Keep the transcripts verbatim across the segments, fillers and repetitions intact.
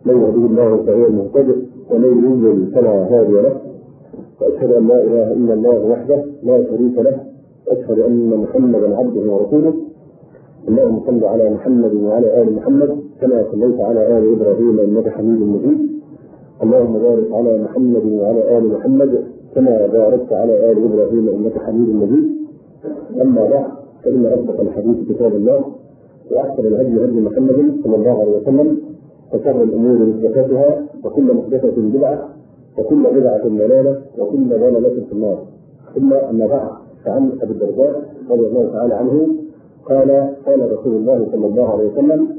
من يهده الله فهو المهتدي ومن يضلل فلا هادي له. وأشهد أن لا إله إلا الله وحده لا شريك له، وأشهد أن محمدا عبده ورسوله. اللهم صل على محمد وعلى آل محمد كما صليت على آل إبراهيم إنك حميد مجيد. اللهم بارك على محمد وعلى آل محمد كما باركت على آل إبراهيم إنك حميد مجيد. أما بعد، فإن أصدق الحديث كتاب الله، وأحسن الهدي هدي محمد صلى الله عليه وسلم، وشر الأمور محدثاتها، وكل محدثة بدعة، وكل بدعة ضلالة، وكل ضلالة في النار. ثم أما بعد، فعن أبي الدرداء رضي الله تعالى عنه قال: قال رسول الله صلى الله عليه وسلم: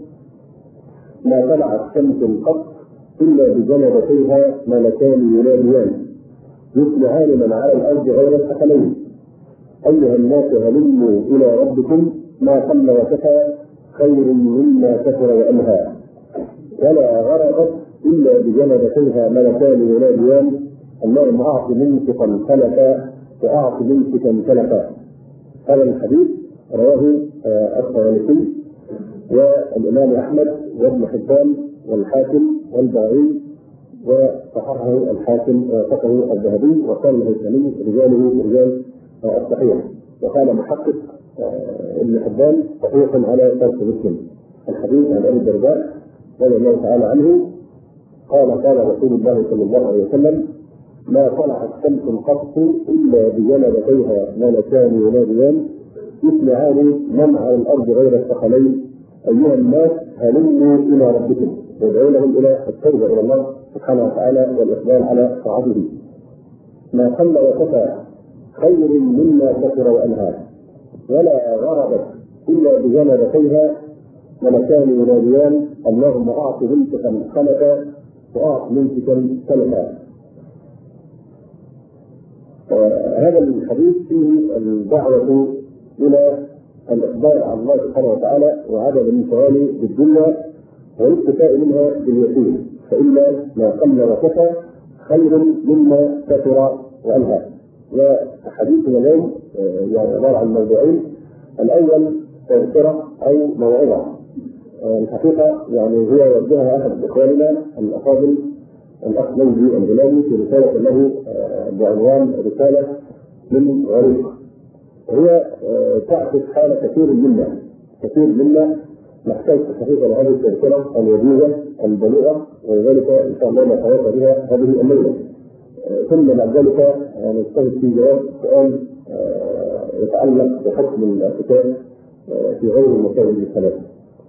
ما طلعت شمس قط إلا بجنبتيها ملكان يناديان يصلحان من على الأرض غير الثقلين: أيها الناس هلموا إلى ربكم، ما قل وكفى خير مما كثر وألهى. ولا غربت إلا بجنبتيها ملكان يناديان: اللهم أعط ممسكا سلفا وأعط ممسكا سلفا. هذا الحديث رواه الطيالسي والإمام أحمد وابن حبان والحاكم والبغوي، وصححه الحاكم ووافقه الذهبي، وقال الهيثمي رجاله رجال الصحيح. وقال محقق ابن حبان صحيح على شرط مسلم. الحديث عن أبي الدرداء رضي الله تعالى عنه قال: قال رسول الله صلى الله عليه وسلم: ما طلعت شمس قط إلا بجنبتيها ملكان يناديان يسمعان من على الأرض غير الثقلين: أيها الناس هلموا إلى ربكم، يدعو لهم إلى التوبة إلى الله سبحانه وتعالى والإقبال على طاعته. ما قل وكفى خير مما كثر وألهى. ولا غربت إلا بجنبتيها ملكان يناديان: اللهم أعط ممسكا خلفا وأعط ممسكا سلفا. هذا الحديث فيه الدعوة إلى الإقبال على الله سبحانه وتعالى وعدم الانشغال بالدنيا والاكتفاء منها باليقين، فإلا ما قل وكفى خير مما كثر وألهى. وحديثنا اليوم يعني عبارة عن موضوعين: الأول تذكرة أو موعظة. الحقيقة يعني هي يوجهها أحد إخواننا الأفاضل الأخ مجدي الغلامي في رسالة له بعنوان رسالة من غريق، وهي تعكس حال كثير منا كثير منا نحتاج الحقيقة لهذه التذكرة الوجيزة البليغة، ولذلك إن شاء الله نتواصل بها هذه الليلة. ثم بعد ذلك نجتهد في جواب سؤال يتعلق بحكم الكتاب في غير المسائل الثلاثة.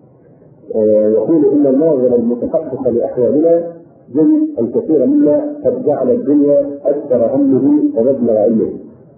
يقول: إن الناظر المتحقق لأحوالنا جزء الكثير منا قد جعل الدنيا أكثر همه ومبلغ علمه،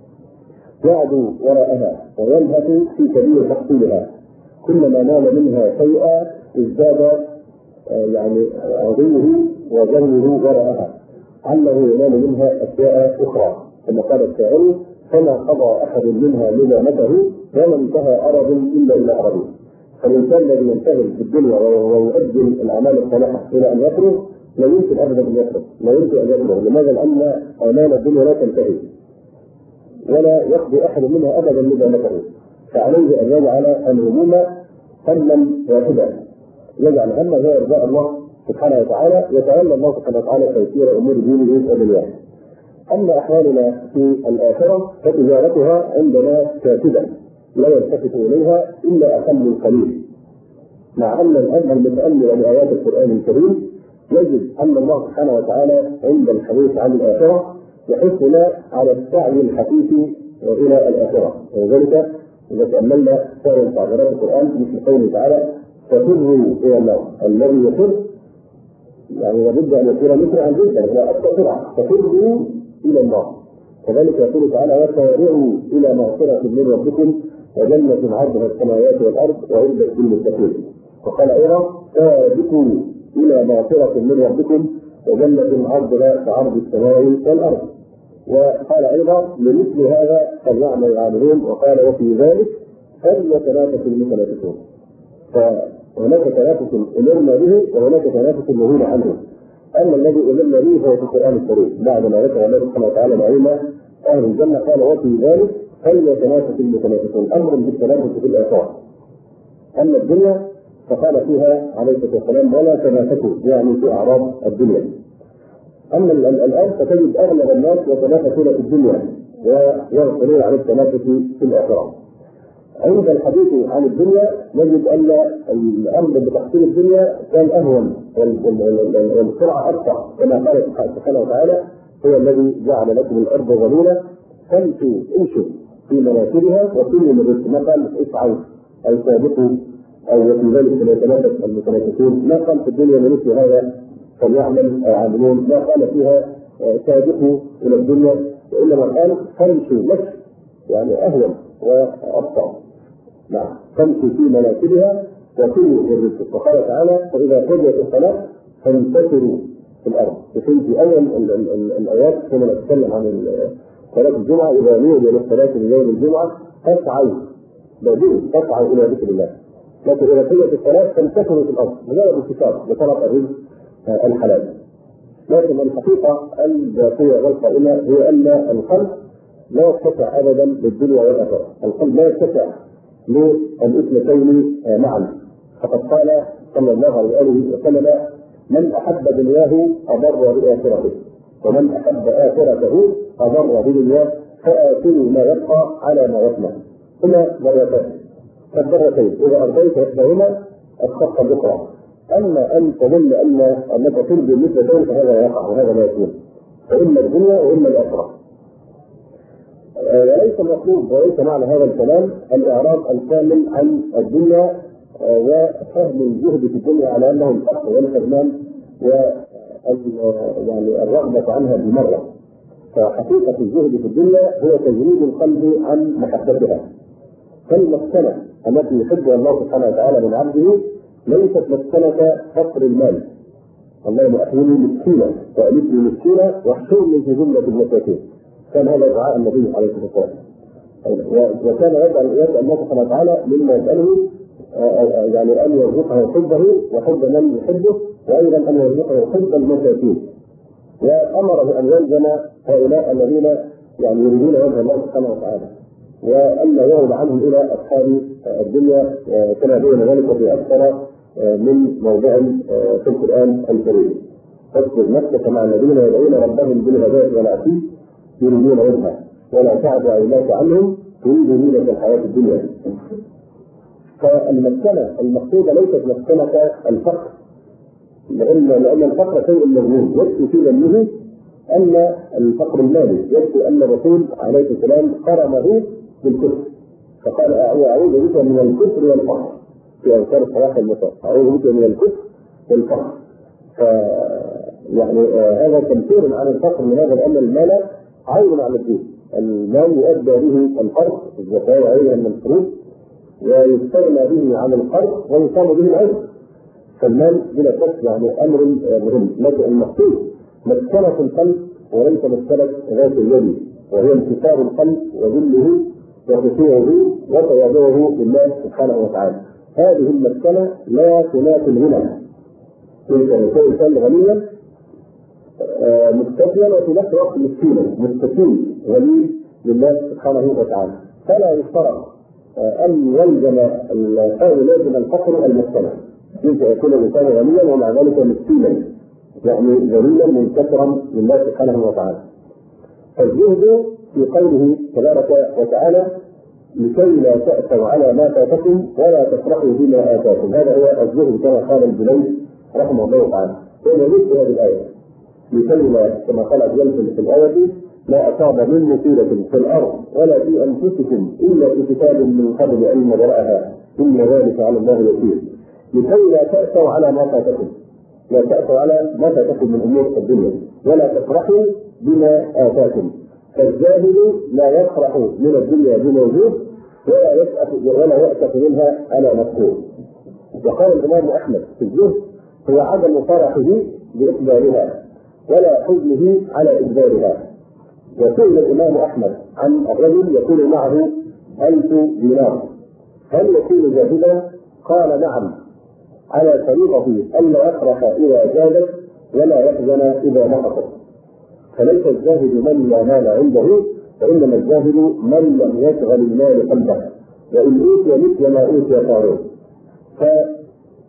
يعدو وراءها ويلهث في سبيل تحصيلها، كلما نال منها شيئا ازداد يعني عضوه وجوه وراءها، علّه ينال منها أشياء أخرى. كما قال الشاعر: فما قضى أحد منها لزامته ولا انتهى أرض إلا إلى أرضه. فالإنسان الذي ينتهي في الدنيا ويؤدي الأعمال الصالحة إلى أن يخرج لا يمكن أبدا أن يخرج، لا يمكن أن يخرج. لماذا؟ لأن أعمال الدنيا لا تنتهي ولا يقضي أحد منها أبدا لزامته، فعليه أن يجعل الهموم هما واحدا، يجعل همه هو إرضاء الله سبحانه وتعالى، يتولى الله سبحانه وتعالى تيسير أمور دينه ودنياه. أما أحوالنا في الآخرة فتجارتها عندنا كاسدة لا يلتفت إليها إلا أقل القليل، مع أن الأمر المتأمل لآيات القرآن الكريم يجد أن الله سبحانه وتعالى عند الحديث عن الآخرة يحثنا على السعي الحثيث إلى الآخرة. ولذلك إذا تأملنا سائر تعبيرات القرآن مثل قوله تعالى: ففروا إلى الله. الذي يفر يعني لابد أن يكون مسرعا جدا، لا أكثر سرعة، ففروا إلى الله. كذلك يقول تعالى: وسارعوا إلى مغفرة من ربكم وجنة عرضها السماوات والأرض وعدت للمتقين. وقال أيضا: سابقوا إلى مغفرة من ربكم وجنة عرضها كعرض السماء والأرض. وقال أيضا: لمثل هذا فليعمل العاملون. وقال: وفي ذلك فليتنافس المتنافسون. فهناك تنافس أمرنا به وهناك تنافس نهينا عنه. أما الذي أمرنا به هو في القرآن الكريم بعد ما ذكر الله سبحانه وتعالى نعيم أهل الجنة، قال: وفي ذلك فليتنافس المتنافسون، أمر بالتنافس في الآثار. أما الدنيا فقال فيها عليه الصلاه والسلام: ولا تنافسوا، يعني في اعراض الدنيا. اما الان فتجد اغلب الناس يتنافسون في الدنيا ويغفلون عن التنافس في الاخره. عند الحديث عن الدنيا نجد ان الامر بتحصيل الدنيا كان اهون والسرعه اكثر، كما قال سبحانه وتعالى: هو الذي جعل لكم الارض ذلولا فامشوا امشوا في مناكبها وكلوا من رزقه. ما قال اسعوا او سابقوا او وفي ذلك فليتنافس المتنافسون، ما قال في الدنيا مثل هذا فليعمل عاملون، ما قال فيها سابقوا الى الدنيا، وانما قال فامشوا مشي يعني اهون وابطا. نعم، فامشوا في مناكبها وكلوا من رزقه. وقال تعالى: فاذا قضيت الصلاه فانتشروا في الارض. في اول الايات كنا نتكلم عن صلاه الجمعه: اذا نودي للصلاه من يوم الجمعه فاسعوا، بدون تسعوا الى ذكر الله. لكن اذا قضيت الصلاه فانتشروا في الارض، مجرد انتشار لطلب الرزق الحلال. لكن الحقيقه الذاتيه والقائمه هي ان القلب لا يتسع ابدا للدنيا والاخره، القلب لا يتسع للاثنتين معا. فقد قال صلى الله عليه وسلم: من احب دنياه اضر باخرته، ومن احب اخرته اضر بدنياه، فاكلوا ما يبقى على ما يفنى. هما ضرتين، فالضرتين اذا ارضيت احداهما اسقطت الاخرى. اما ان تظن ان انك ترضي مثلتين فهذا لا يقع وهذا لا يكون، فاما الدنيا واما الاخره. وليس المطلوب وليس معنى هذا الكلام الاعراض الكامل عن الدنيا وفهم الجهد في الدنيا على انه الفقر والحرمان يعني الرغبه عنها بمره. فحقيقه الجهد في الدنيا هو تجريد القلب عن محبتها. فالمسكنه التي يحبها الله سبحانه وتعالى من عبده ليست مسكنه فقر المال. اللهم احيني مسكينا وامتني مسكينا واحشرني في جمله المساكين. كان هذا دعاء النبي عليه الصلاه والسلام، وكان يسال يسال الله سبحانه وتعالى مما يساله يعني ان يرزقه حبه وحب من يحبه، وايضا ان يرزقه حب المساكين. وامر بان يلزم هؤلاء الذين يعني يريدون وجه الله سبحانه وتعالى، وان يعرض عنهم الى اصحاب الدنيا كما بين ذلك في اكثر من موضع في القران الكريم. فاصبر نفسك مع الذين يدعون ربهم بالغداة والعشي يريدون وجهه ولا تعد عيناك عنهم تريد زينة الحياة الدنيا. فالمسكنة المقصودة ليست مسكنة الفقر، لأن لأن الفقر شيء مذموم يكفي في ذمه أن الفقر المالي، يكفي أن الرسول عليه السلام قرنه بالكفر، فقال: أعوذ بك من الكفر والفقر في أذكار الصلاة المساء، أعوذ بك من الكفر والفقر. ف يعني آه هذا تمثيل عن الفقر من هذا، لأن المال عين على الدين، المال يؤدى به القرض الزكاة وغيرها من الفروض، ويستغنى به عن القرض ويقام به العين. فالمال بلا شك يعني امر مهم، لكن المقصود مسكنة القلب وليس مسكنة ذات اليد، وهي انكسار القلب وذله وخشوعه وتواضعه لله سبحانه وتعالى. هذه المسكنة لا تنافي الغنى. يكون انسان غنيا مستكينا وفي نفس الوقت مسكينا، مستكين غني لله سبحانه وتعالى، فلا يشترط ان يلزم الحال لازم الفقر المسكنة. يمكن يكون الانسان غنيا ومع ذلك مسكينا، يعني ذليلا منكسرا لله سبحانه وتعالى. فالزهد في قوله تبارك وتعالى: لكي لا تأسوا على ما فاتكم ولا تفرحوا بما آتاكم. هذا هو الزهد كما قال الجليل رحمه الله تعالى. وما مثل هذه الآية: لكي لا، كما قال الجليل في الآية: لا أصاب من مصيبة في الأرض ولا في أنفسكم إلا في كتاب من قبل أن نبرأها إن ذلك على الله يسير. لكي لا تأسوا على ما فاتكم، لا تأسوا على ما فاتكم من أمور الدنيا، ولا تفرحوا بما آتاكم. فالزاهد لا يفرح من الدنيا بموجود ولا يسأف ولا يأسف منها على مفقود. وقال الإمام أحمد في الزهد: هو عدم فرحه بإقبالها ولا حزنه على إجبارها. وسئل الإمام أحمد عن الرجل يكون معه ألف دينار هل يكون زاهدا؟ قال: نعم، على فريضته ألا يفرح إذا زادت ولا يحزن إذا نقصت. فليس الزاهد من لا مال عنده، وإنما الزاهد من لم يشغل المال قلبه، وإن أوتي مثل ما أوتي قارون.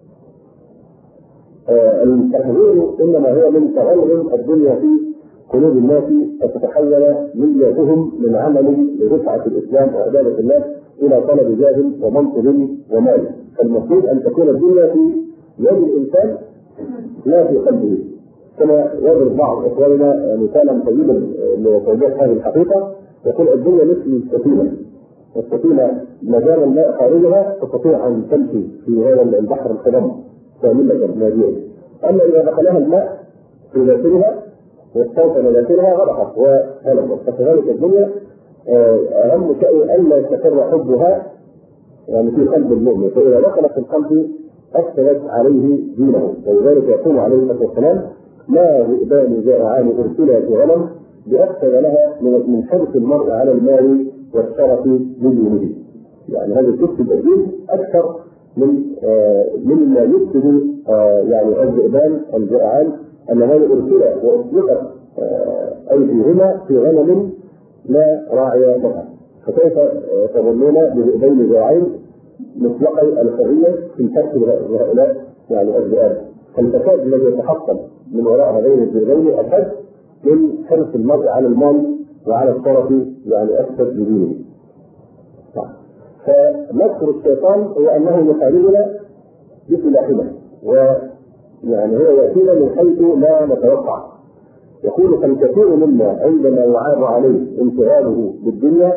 التحذير انما هو من تغلغل الدنيا في قلوب الناس فتتحول نيتهم من عمل لرفعه الاسلام وعباده الله الى طلب جاه ومنصب ومال. فالمفروض ان تكون الدنيا في يد الانسان لا في قلبه، كما يضرب بعض اخواننا مثالا طيبا لتوضيح هذه الحقيقه، يقول الدنيا مثل السفينه، والسفينه ما دام الماء خارجها تستطيع ان تمشي في هذا البحر الخضم كامله ناجيه، اما اذا دخلها الماء في داخلها واستوطن داخلها غرقت وهلكت. فكذلك الدنيا اهم شيء الا يستقر حبها يعني في قلب المؤمن، فاذا دخلت في القلب اثرت عليه دينه. ولذلك يقول عليه الصلاه والسلام: لا ذئبان جائعان ارسلا في غنم باكثر لها من حرص المرء على المال والشرف بدينه. يعني هذا تفسد الدين اكثر من آه مما يفسد آه يعني الذئبان الجائعان انهما ارسلا واطلقت آه ايديهما في غنم لا راعي لها. فكيف تظنون بذئبين جائعين مطلقي الحريه في كسب هؤلاء يعني الذئاب؟ فالفساد الذي يتحصل من وراء هذين الذئبين اشد من حرص المرء على المال وعلى الشرف يعني اكثر بدينه. فمكر الشيطان هو انه يخالفنا بسلاحنا، ويعني هو ياتينا من حيث لا نتوقع. يقول: فالكثير منا عندما يعاب عليه انشغاله بالدنيا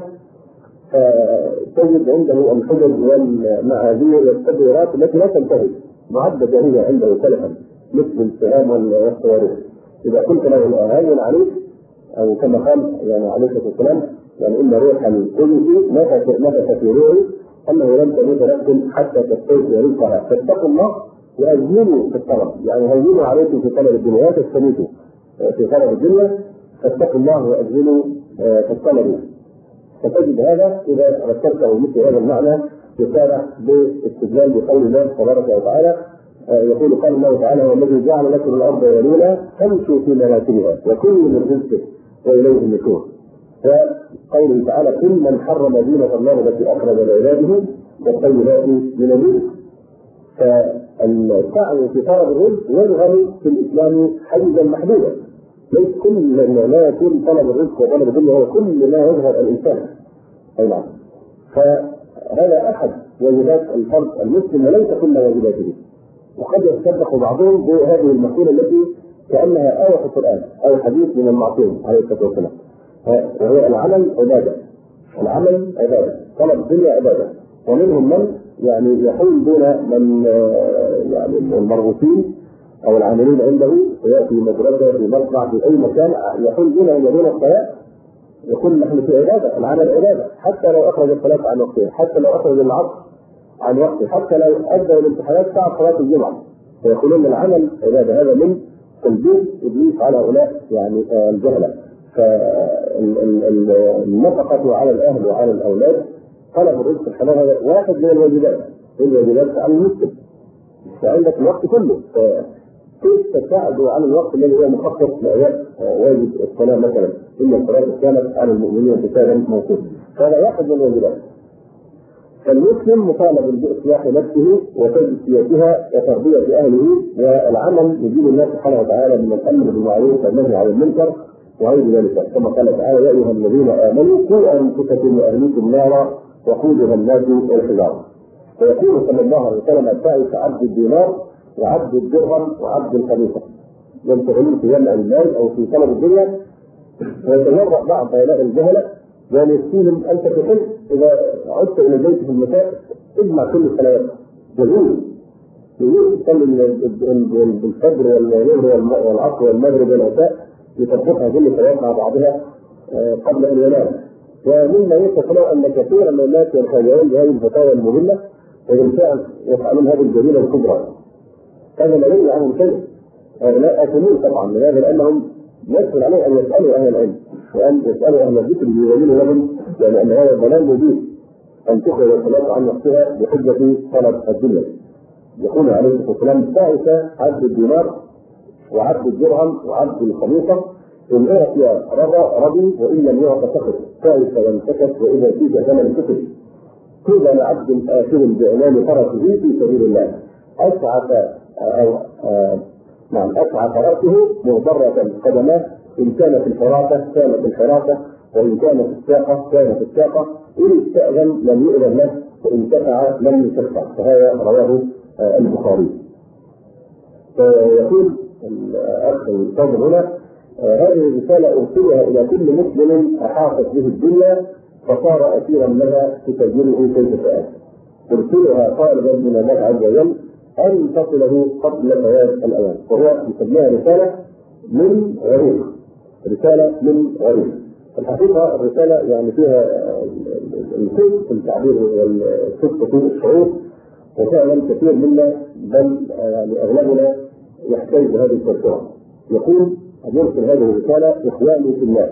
فتجد عنده الحجج والمعاذير والتبريرات التي لا تنتهي معدة جاهزة عنده سلفا مثل السهام والصواريخ. إذا قلت له هين عليك أو كما قال يعني عليه الصلاة والسلام يعني إن روح القدس نفث في روحي أنه لن تموت نفس حتى تستوفي رزقها فاتقوا الله وأزمنوا في الطلب. يعني هينوا عليكم في طلب الدنيا تستميتوا في طلب الدنيا فاتقوا الله وأزمنوا في الطلب. فتجد هذا إذا ركبته مثل هذا المعنى يسارع باستدلال بقول الله تبارك وتعالى. يقول قال الله تعالى: والذي جعل لكم الأرض ذلولا فامشوا في مناكبها وكلوا من رزقه وإليه النشور. وقوله تعالى: كل من حرم زينة الله التي أخرج لعباده والطيبات من الرزق. فالسعي في طلب الرزق يظهر في الإسلام حيزا محدودا، ليس كل ما يكون طلب الرزق وطلب الدنيا هو كل ما يظهر الإنسان. أي نعم. فهذا أحد واجبات الفرد المسلم وليس كل واجباته. وقد يصدق بعضهم بهذه المقولة التي كأنها آية في القرآن أو حديث من المعصوم عليه الصلاة والسلام، وهي العمل عبادة. العمل عبادة، طلب الدنيا عبادة. ومنهم من يعني يحول دون من يعني المرغوبين أو العاملين عنده سواء في مدرسة في مصنع في أي مكان يحول دونهم ودون الصلاة، يقول نحن في عبادة. العمل عبادة حتى لو أخرج الصلاة عن وقتها، حتى لو أخرج العصر عن وقته، حتى لو أدى الامتحانات ساعة صلاة الجمعة، فيقولون العمل عبادة. هذا من تلبيس إبليس على هؤلاء يعني الجهلة. فالنفقة على الأهل وعلى الأولاد طلب الرزق الحلال هذا واحد من الواجبات من الواجبات على المسلم. فعندك الوقت كله، كيف تساعد على الوقت الذي هو مخصص لأداء واجب الصلاة مثلا؟ إن الصلاة كانت على المؤمنين كتابا موقوتا. فهذا واحد من الواجبات. فالمسلم مطالب بإصلاح نفسه وتزكيتها وتربية أهله والعمل لدين الله سبحانه وتعالى من الأمر بالمعروف والنهي عن المنكر وغير ذلك، كما قال تعالى: يا أيها الذين آمنوا قوا أنفسكم وأهليكم نارا وقودها الناس والحجارة. فيقول صلى الله عليه وسلم: السعي كعبد الدينار وعبد الدرهم وعبد الخليفة، ينتهون في جمع المال أو في طلب الدنيا. ويتجرأ بعض هؤلاء الجهلة بأن يفتيهم: أنت تحب إذا عدت إلى البيت في المساء اجمع كل الصلوات، يجوز يجوز تصلي بالفجر والظهر والعصر والمغرب والعشاء لتربطها كل الصلوات مع بعضها قبل أن ينام. ومما يتخيل أن كثيرا من الناس ينخدعون بهذه الفتاوى المهمة وبالفعل يفعلون هذه الجريمة الكبرى. هذا لا يمنع عنهم شيء، لا أثمين طبعا من هذا، لأنهم يسهل عليهم أن يسألوا أهل العلم وأن يسألوا أهل الذكر ليبينوا لهم، لأن هذا ضلال مبين أن تخرج الصلاة عن نفسها بحجة طلب الدنيا. يقول عليه الصلاة والسلام: تعس عبد الدينار وعبد الدرهم وعبد الخليفة، إن أعطي رضى رضي وإن لم يعط سخط، تعس وانتكس وإذا فيك ثمن كتب. طوبى لعبد آخر بعنان فرسه في سبيل الله، أسعف أو نعم أسعف رأسه مغبرة قدماه، إن كان في الحراسة كان في الحراسة، وإن كان في الساقة كان في الساقة، إن استأذن لم يؤذن له، وإن شفع لم يشفع. فهذا رواه البخاري. فيقول الأخ الفاضل هنا: هذه الرسالة أرسلها إلى كل مسلم أحاطت به الدنيا فصار أسيرا لها تسجله كيف شاء. أرسلها طالبا من الله عز وجل أن تصله قبل فوات الأوان، وهو يسميها رسالة من غريب، رسالة من غريب. الحقيقة الرسالة يعني فيها الصدق في التعبير والصدق في الشعور، وفعلا كثير منا بل يعني أغلبنا يحتاج هذه التذكرة. يقول: يرسل هذه الرسالة إخواني في الله،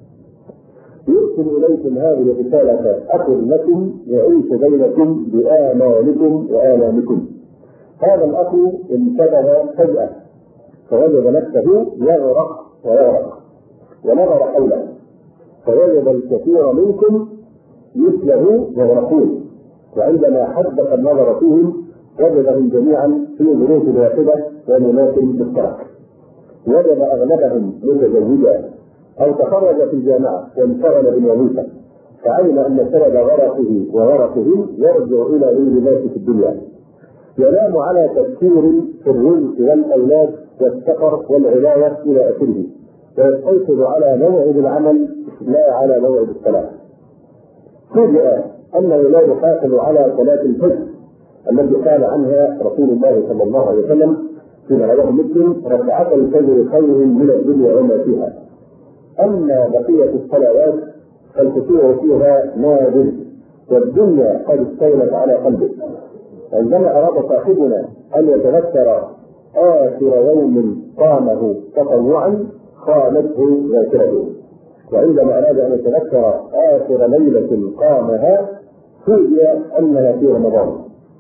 يرسل إليكم هذه الرسالة أخ لكم يعيش بينكم بآمالكم وآلامكم. هذا الأخ انتبه فجأة فوجد نفسه يغرق ويغرق، ونظر حوله فوجد الكثير منكم مثله يغرقون، وعندما حدث النظر فيهم وجدهم جميعا في ظروف واحدة ومناط بالترك. وجد أغلبهم متزوجا أو تخرج في الجامعة وانشغل بالوظيفة، فعلم أن سبب غرقه وغرقهم يرجع إلى الانغماس في الدنيا. ينام على تفكير في الرزق والأولاد والسفر والعناية إلى آخره، ويستيقظ على موعد العمل لا على موعد الصلاة. فوجئ أنه لا يحافظ على صلاة الفجر التي قال عنها رسول الله صلى الله عليه وسلم فيما رواه مسلم: ركعتا الفجر خير من الدنيا وما فيها. أما بقية الصلوات فالخشوع فيها نادر، والدنيا قد استولت على قلبه. عندما أراد صاحبنا أن يتذكر آخر يوم قامه تطوعا خانته ذاكرته، وعندما أراد أن يتذكر آخر ليلة قامها فوجئ أنها في رمضان.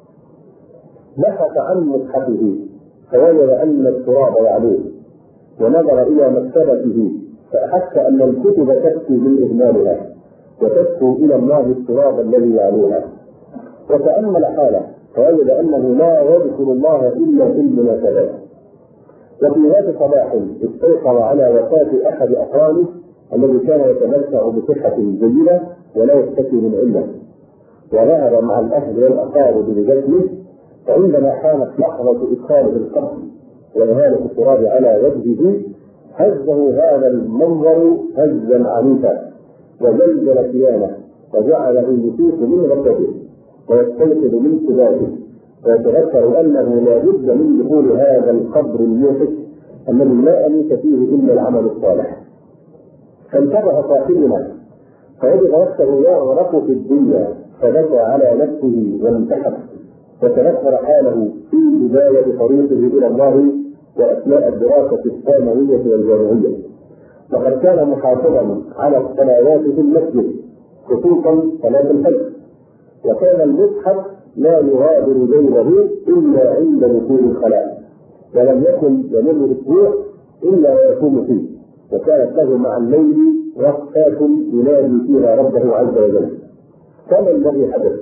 بحث عن مصحفه فوجد أن التراب يعلوه، ونظر إلى مكتبته فأحس أن الكتب تكفي من إهمالها وتشكو إلى الله التراب الذي يعلوها. وتأمل حاله فوجد أنه لا يذكر الله إلا في المناسبات. وفي ذات صباح استيقظ على وفاة أحد أقرانه الذي كان يتمتع بصحة جيدة ولا يشتكي من علة، وذهب مع الأهل والأقارب لجسمه. فعندما حانت لحظة إدخاله القبر وإهالة التراب على وجهه هزه هذا المنظر هزا عنيفا وزلزل كيانه، وجعله يفيق من غفلته ويستيقظ من سباته، ويتذكر أنه لا بد من دخول هذا القبر الموحش الذي لا أنيس فيه إلا العمل الصالح. فانتبه صاحبنا فوجد نفسه يغرق في الدنيا، فبكى على نفسه وانتحب، وتذكر حاله في بداية طريقه إلى الله وأثناء الدراسة الثانوية والجامعية. وقد كان محافظا على الصلوات في المسجد خصوصا صلاة الفجر، وكان المصحف لا يغادر جيبه إلا عند دخول الخلاء، ولم يكن يمر أسبوع إلا ويقوم فيه، وكانت له مع الليل وقفات ينادي فيها ربه عز وجل. كما الذي حدث.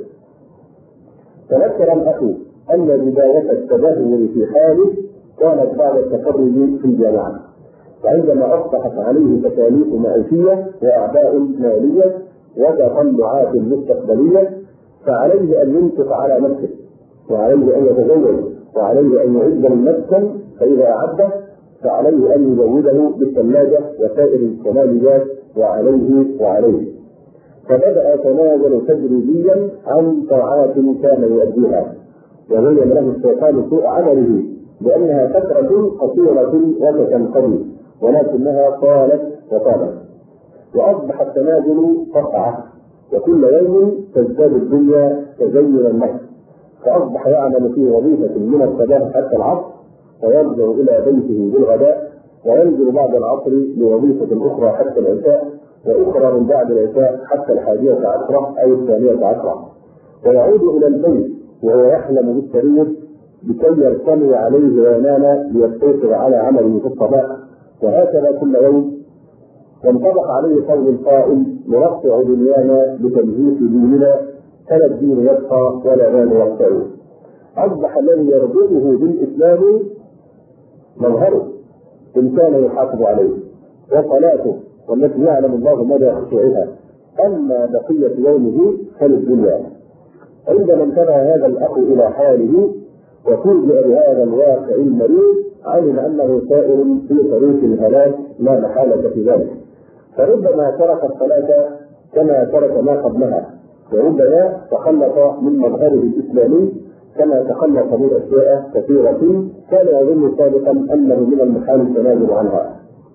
تذكر الأخ أن بداية التدهور في حاله كانت بعد التخرج في الجامعة، وعندما أصبحت عليه تكاليف معيشية وأعباء مالية وتطلعات مستقبلية، فعليه أن ينفق على نفسه، وعليه أن يتزوج، وعليه أن يعد المسكن، فإذا أعده فعليه أن يزوده بالثلاجة وسائر الكماليات، وعليه وعليه. فبدأ يتنازل تدريجيا عن طاعات كان يؤديها، وبين له الشيطان سوء عمله بأنها فترة قصيرة وتنقضي، ولكنها طالت وطالت، وأصبح التنازل قطعة، وكل يوم تزداد الدنيا تزين النفس، فأصبح يعمل في وظيفة من الصباح حتى العصر، ويرجع إلى بيته بالغداء، وينزل بعد العصر لوظيفة أخرى حتى العشاء، وأخرى من بعد العشاء حتى الحادية عشرة أو الثانية عشرة، ويعود إلى البيت وهو يحلم بالسرير لكي يرتمي عليه وينام ليستيقظ على عمله في الصباح، وهكذا كل يوم. وانطبق عليه قول القائل: نرفع دنيانا بتمهيد ديننا، فلا الدين يبقى ولا مال يقطعه. أصبح الذي يربطه بالإسلام مظهره إن كان يحافظ عليه وصلاته والتي يعلم الله مدى خشوعها. أما بقية يومه فللدنيا. عندما انتبه هذا الأخ إلى حاله وفوجئ بهذا الواقع المريض علم أنه سائر في طريق الهلاك لا محالة في ذلك، فربما ترك الصلاة كما ترك ما قبلها، وربما تخلص من مظهره الإسلامي كما تخلص من أشياء كثيرة كان يظن سابقا أنه من المحال التنازل عنها.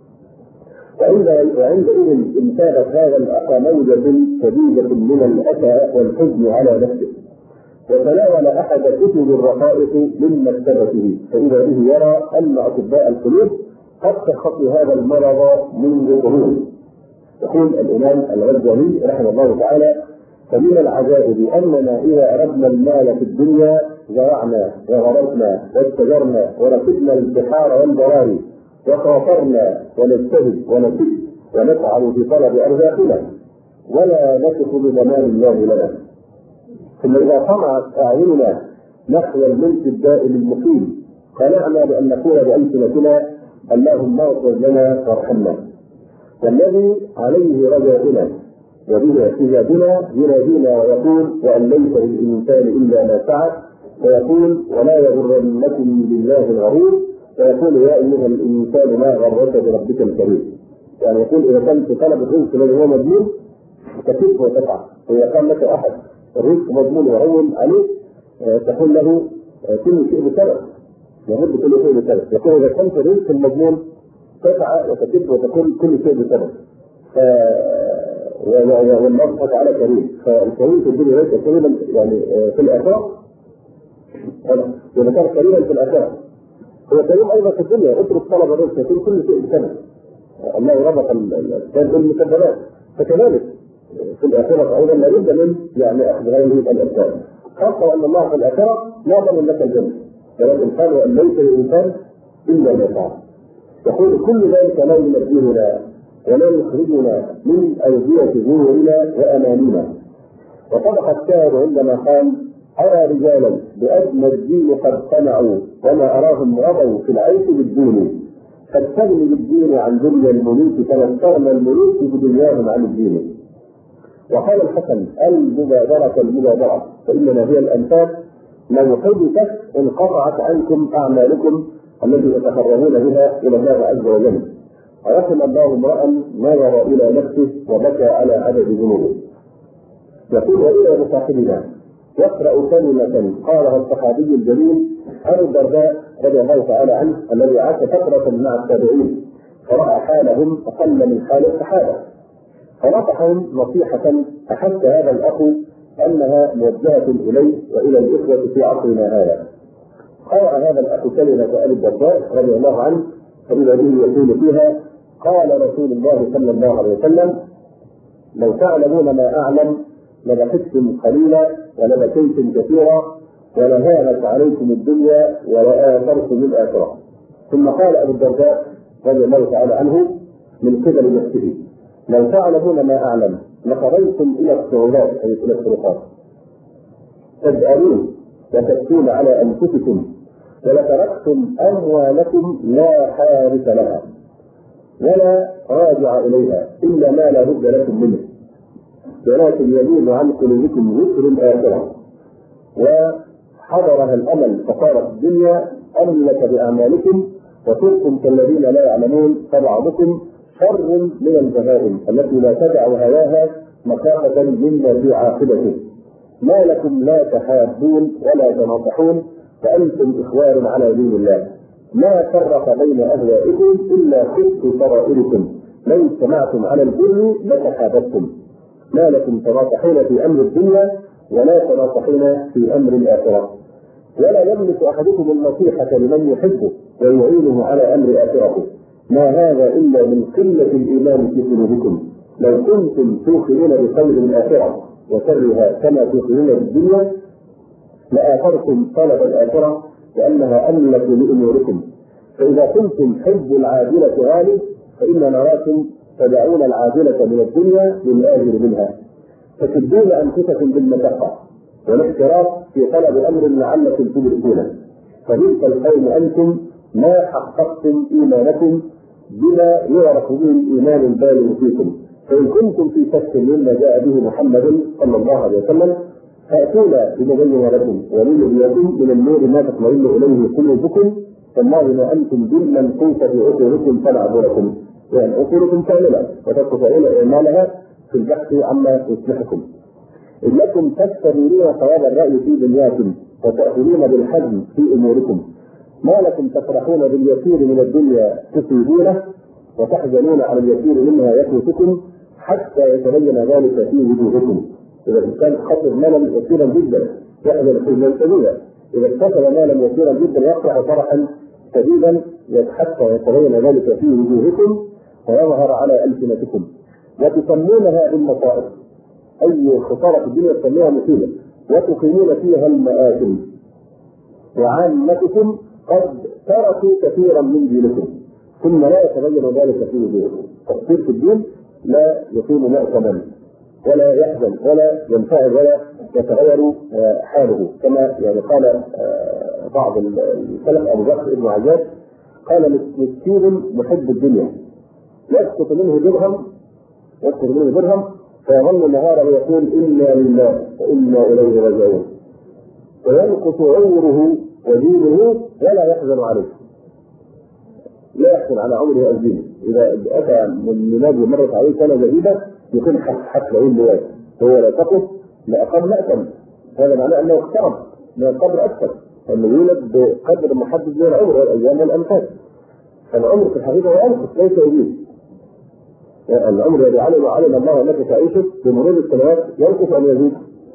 وعندئذ انتابت هذا الأخ موجة شديدة من الأسى والحزن على نفسه، وتناول أحد كتب الرقائق من مكتبته، فإذا به يرى أن أطباء القلوب قد شخصوا هذا المرض منذ قرون. يقول الإمام الغزالي رحمه الله تعالى: فمن العجائب أننا إذا أردنا المال في الدنيا زرعنا وغرسنا واتجرنا وركبنا البحار والبراري وخاطرنا ونجتهد ونكد ونسعى في طلب أرزاقنا ولا نثق بضمان الله لنا، ثم إذا طمعت أعيننا نحو الملك الدائم المقيم قنعنا بأن نقول بألسنتنا اللهم اغفر لنا وارحمنا، والذي عليه رجاؤنا وبه احتجاجنا ينادينا ويقول: وأن ليس للإنسان إلا ما سعى، ويقول: ولا يغرنكم بالله الغرور، ويقول: يا أيها الإنسان ما غرك بربك الكريم. يعني يقول إذا كنت طلب الرزق الذي هو مضمون تكف وتسعى، وإذا كان لك أحد الرزق مضمون وعون عليه تقول له كل شيء بسبب، يرد كل شيء بسبب. يقول إذا كنت الرزق المضمون تسعى وتكف وتقول كل شيء بسبب. والله تعالى كريم، فالكريم في الدنيا ليس كريما يعني في الآخرة، إذا كان كريما في الآخرة هو كريم أيضا في الدنيا. اترك طلب الرزق يكون كل شيء بسبب. الله ربط الكتاب بالمكذبات، فكذلك في الآخرة أيضا لا بد من يعني أخذ هذه الأسباب، خاصة أن الله في الآخرة لا ضمن لك الجنة، ولكن قالوا أن ليس للإنسان إلا ما سعى. يقول: كل ذلك لا ينبهنا ولا يخرجنا من أودية ظهورنا وأماننا. وصدق الشاعر عندما قال: أرى رجالا بأدنى الدين قد صنعوا وما أراهم رضوا في العيش بالدين، فاستغني بالدين عن دنيا الملوك كما استغنى الملوك بدنياهم عن الدين. وقال الحسن: المبادرة المبادرة فإنما هي الأنفاس، لو حدثت انقطعت عنكم أعمالكم التي تتقربون بها إلى الله عز وجل. ورحم الله امرأ نظر إلى نفسه وبكى على عدد ذنوبه. يقول: وإلى مصاحبنا يقرأ كلمة قالها الصحابي الجليل أبو الدرداء رضي الله تعالى عنه الذي عاش فترة مع التابعين فرأى حالهم أقل من حال الصحابة، فنصحهم نصيحة أحس هذا الأخ أنها موجهة إليه وإلى الإخوة في عصرنا هذا. قرأ هذا الأخ كلمة أبي الدرداء رضي الله عنه فإذا به يقول فيها: قال رسول الله صلى الله عليه وسلم: لو تعلمون ما أعلم لضحكتم قليلا ولبكيتم كثيرا ولهانت عليكم الدنيا ولآثرتم الآخرة. ثم قال أبو الدرداء رضي الله تعالى عنه من قبل نفسه: لو تعلمون ما أعلم لقضيتم إلى الصعودات أي إلى الطرقات، تسألون وتبكون على أنفسكم، ولتركتم أموالكم لا حارس لها ولا راجع إليها إلا ما لا بد لكم منه، ولكن يزول عن قلوبكم وتر الآخرة. وحضرها الأمل فصارت الدنيا أملك بأعمالكم، وصرتم كالذين لا يعلمون، فبعضكم شر من البهائم التي لا تدع هواها مخافة مما في عاقبته. ما لكم لا تحابون ولا تناصحون فأنتم إخوان على دين الله. ما فرق بين أهوائكم إلا خفت سرائركم، لو اجتمعتم على البر لتحاببتم. ما لكم تناصحون في أمر الدنيا ولا تناصحون في أمر الآخرة. ولا يملك أحدكم النصيحة لمن يحبه ويعينه على أمر آخرته. ما هذا إلا من قلة الإيمان في قلوبكم. لو كنتم توقنون بخير الآخرة وشرها كما توقنون بالدنيا لآثرتم طلب الآخرة لأنها أملك لأموركم. فإذا كنتم حب العاجلة غالب فإن نراكم تدعون العاجلة من الدنيا للآخر منها، فتبدون أنفسكم بالمشقة والاحتراف في طلب امر لعلكم تدركونه. فبئس القوم انتم ما حققتم ايمانكم بما يعرف به الايمان البالغ فيكم. فان كنتم في شك مما جاء به محمد صلى الله عليه وسلم فاتونا بمبين لكم ولنبيكم من النور ما تطمئن اليه قلوبكم، فالله ما انتم بالمنقوصه في عقولكم فنعذركم، يعني عقولكم كامله وتستطيعون اعمالها في البحث عما يصلحكم. انكم تستمرون ثواب الراي في دنياكم وتاخذون بالحزم في اموركم، ما لكم تفرحون باليسير من الدنيا تصيبونه وتحزنون على اليسير منها يفوتكم حتى يتبين ذلك في وجوهكم. اذا الانسان خسر مالا يسيرا جدا يحزن حزنا شديدا، اذا اكتسب مالا يسيرا جدا يفرح فرحا شديدا حتى يتبين ذلك في وجوهكم ويظهر على السنتكم. وتسمونها بالمصائب، اي خساره في الدنيا تسميها مصيبه، وتقيمون فيها المآثم، وعامتكم قد تركوا كثيرا من دينكم ثم لا يتبين ذلك في وجوهكم. تقصير في الدين لا يقيم مأثما ولا يحزن ولا ينفعل ولا يتغير حاله، كما يعني قال بعض السلف ابو بكر بن عجاج قال مسكين محب الدنيا يسقط منه درهم يسقط منه درهم فيظل نهارا يقول انا لله وانا اليه راجعون، وينقص عمره ودينه ولا يحزن عليه، لا يحزن على عمره او دينه. اذا اتى من ميلاد مرت عليه سنه جديده يكون حفل عيد ميلاد هو لا تقف لاقل مأتم، هذا معناه انه اقترب من القبر اكثر، انه يولد بقدر محدد من العمر والايام والانفاس. فالعمر في الحقيقه ينقص ليس يزيد. العمر الذي علم علم الله انك تعيشه بمرور السنوات ينقص ان يزيد.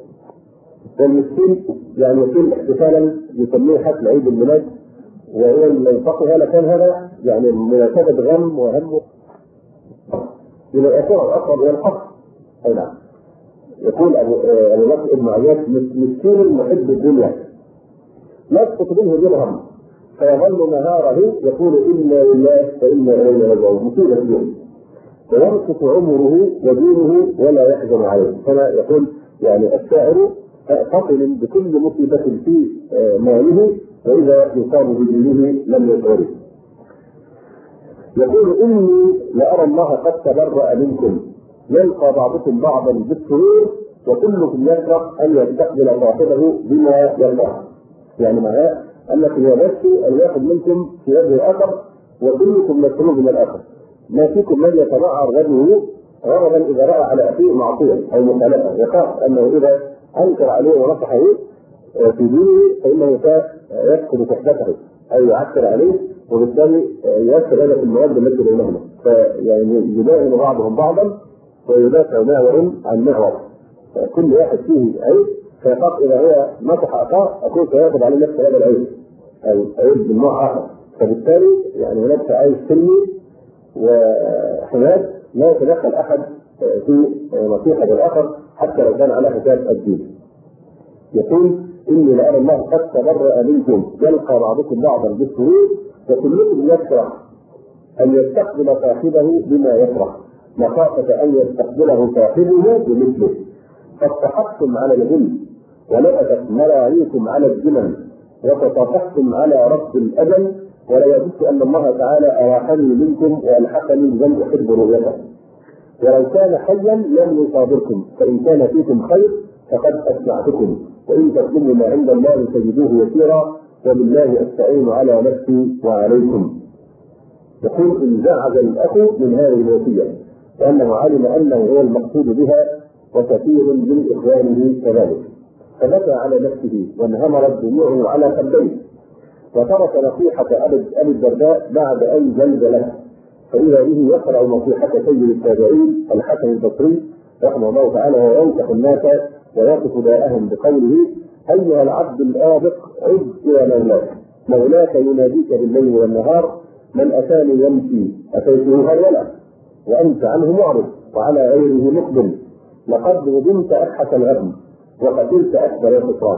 والمسكين يعني يكون احتفالا يسميه حفل عيد الميلاد وهو ينفقها لكان هذا يعني مناسبه غم وهم من الاثار الاقرب الى الحق. اي نعم. يقول ابو ابو بكر بن عجاج مسكين محب الدنيا يسقط منه درهم فيظل نهاره يقول انا لله وانا اليه راجعون، مصيبه اليوم، وينقص عمره ودينه ولا يحزن عليه. كما يقول يعني الشاعر فطن بكل مصيبه في ماله واذا يصاب بدينه لم يشعره. يقول اني لارى الله قد تبرأ منكم يلقى بعضكم بعضا بالسرور وكلكم يكره ان يستقبل صاحبه بما يرضاه. يعني معناه انك يا بس ان ياخذ منكم في يده الاخر وكلكم مسرور من الاخر، ما فيكم من يتمعر غيره غضبا اذا راى على اخيه معصيه او مخالفه، يخاف انه اذا انكر عليه ونصحه في دينه فانه يفقد صحبته او يعكر عليه وبالتالي يؤثر هذا في المواد التي بينهما، فيعني يداهن بعضهم بعضا ويدافع معهم عن معوض. كل واحد فيه عيب فيخاف اذا هو نصح اخاه اكون سياخذ عليه نفس هذا العيب او عيب من نوع اخر، فبالتالي يعني هناك تعايش سلمي وحماية لا يتدخل احد في نصيحه الاخر حتى لو كان على حساب الدين. يقول اني لارى الله قد تبرأ منكم يلقى بعضكم بعضا بالسرور وكلكم يكره ان يستقبل صاحبه بما يكره مخافه ان يستقبله صاحبه بمثله، فاستحقتم على الغل ولبثت مراعيكم على الجمل وتصافحتم على رفض الاجل، ولا يجوز ان الله تعالى اراحني منكم والحقني بمن احب رؤيته، ولو كان حيا لم يصابركم فان كان فيكم خير فقد اسمعتكم وان تكتموا ما عند الله تجدوه يسيرا وبالله استعين على نفسي وعليكم. يقول ان زعج الاخ من هذه الوصيه لانه علم انه هو المقصود بها وكثير من اخوانه كذلك، فبكى على نفسه وانهمرت دموعه على خديه وترك نصيحه ابي الدرداء بعد ان زلزله، فاذا به يقرا نصيحه سيد التابعين الحسن البصري رحمه الله تعالى وينصح الناس ويقف داءهم بقوله ايها العبد الآبق عد الى مولاك، مولاك يناديك بالليل والنهار، من اتاني يمشي اتيته هرولا وانت عنه معرض وعلى غيره مقبل، لقد غضمت ابحث الغبن وقتلت اكبر الخسران.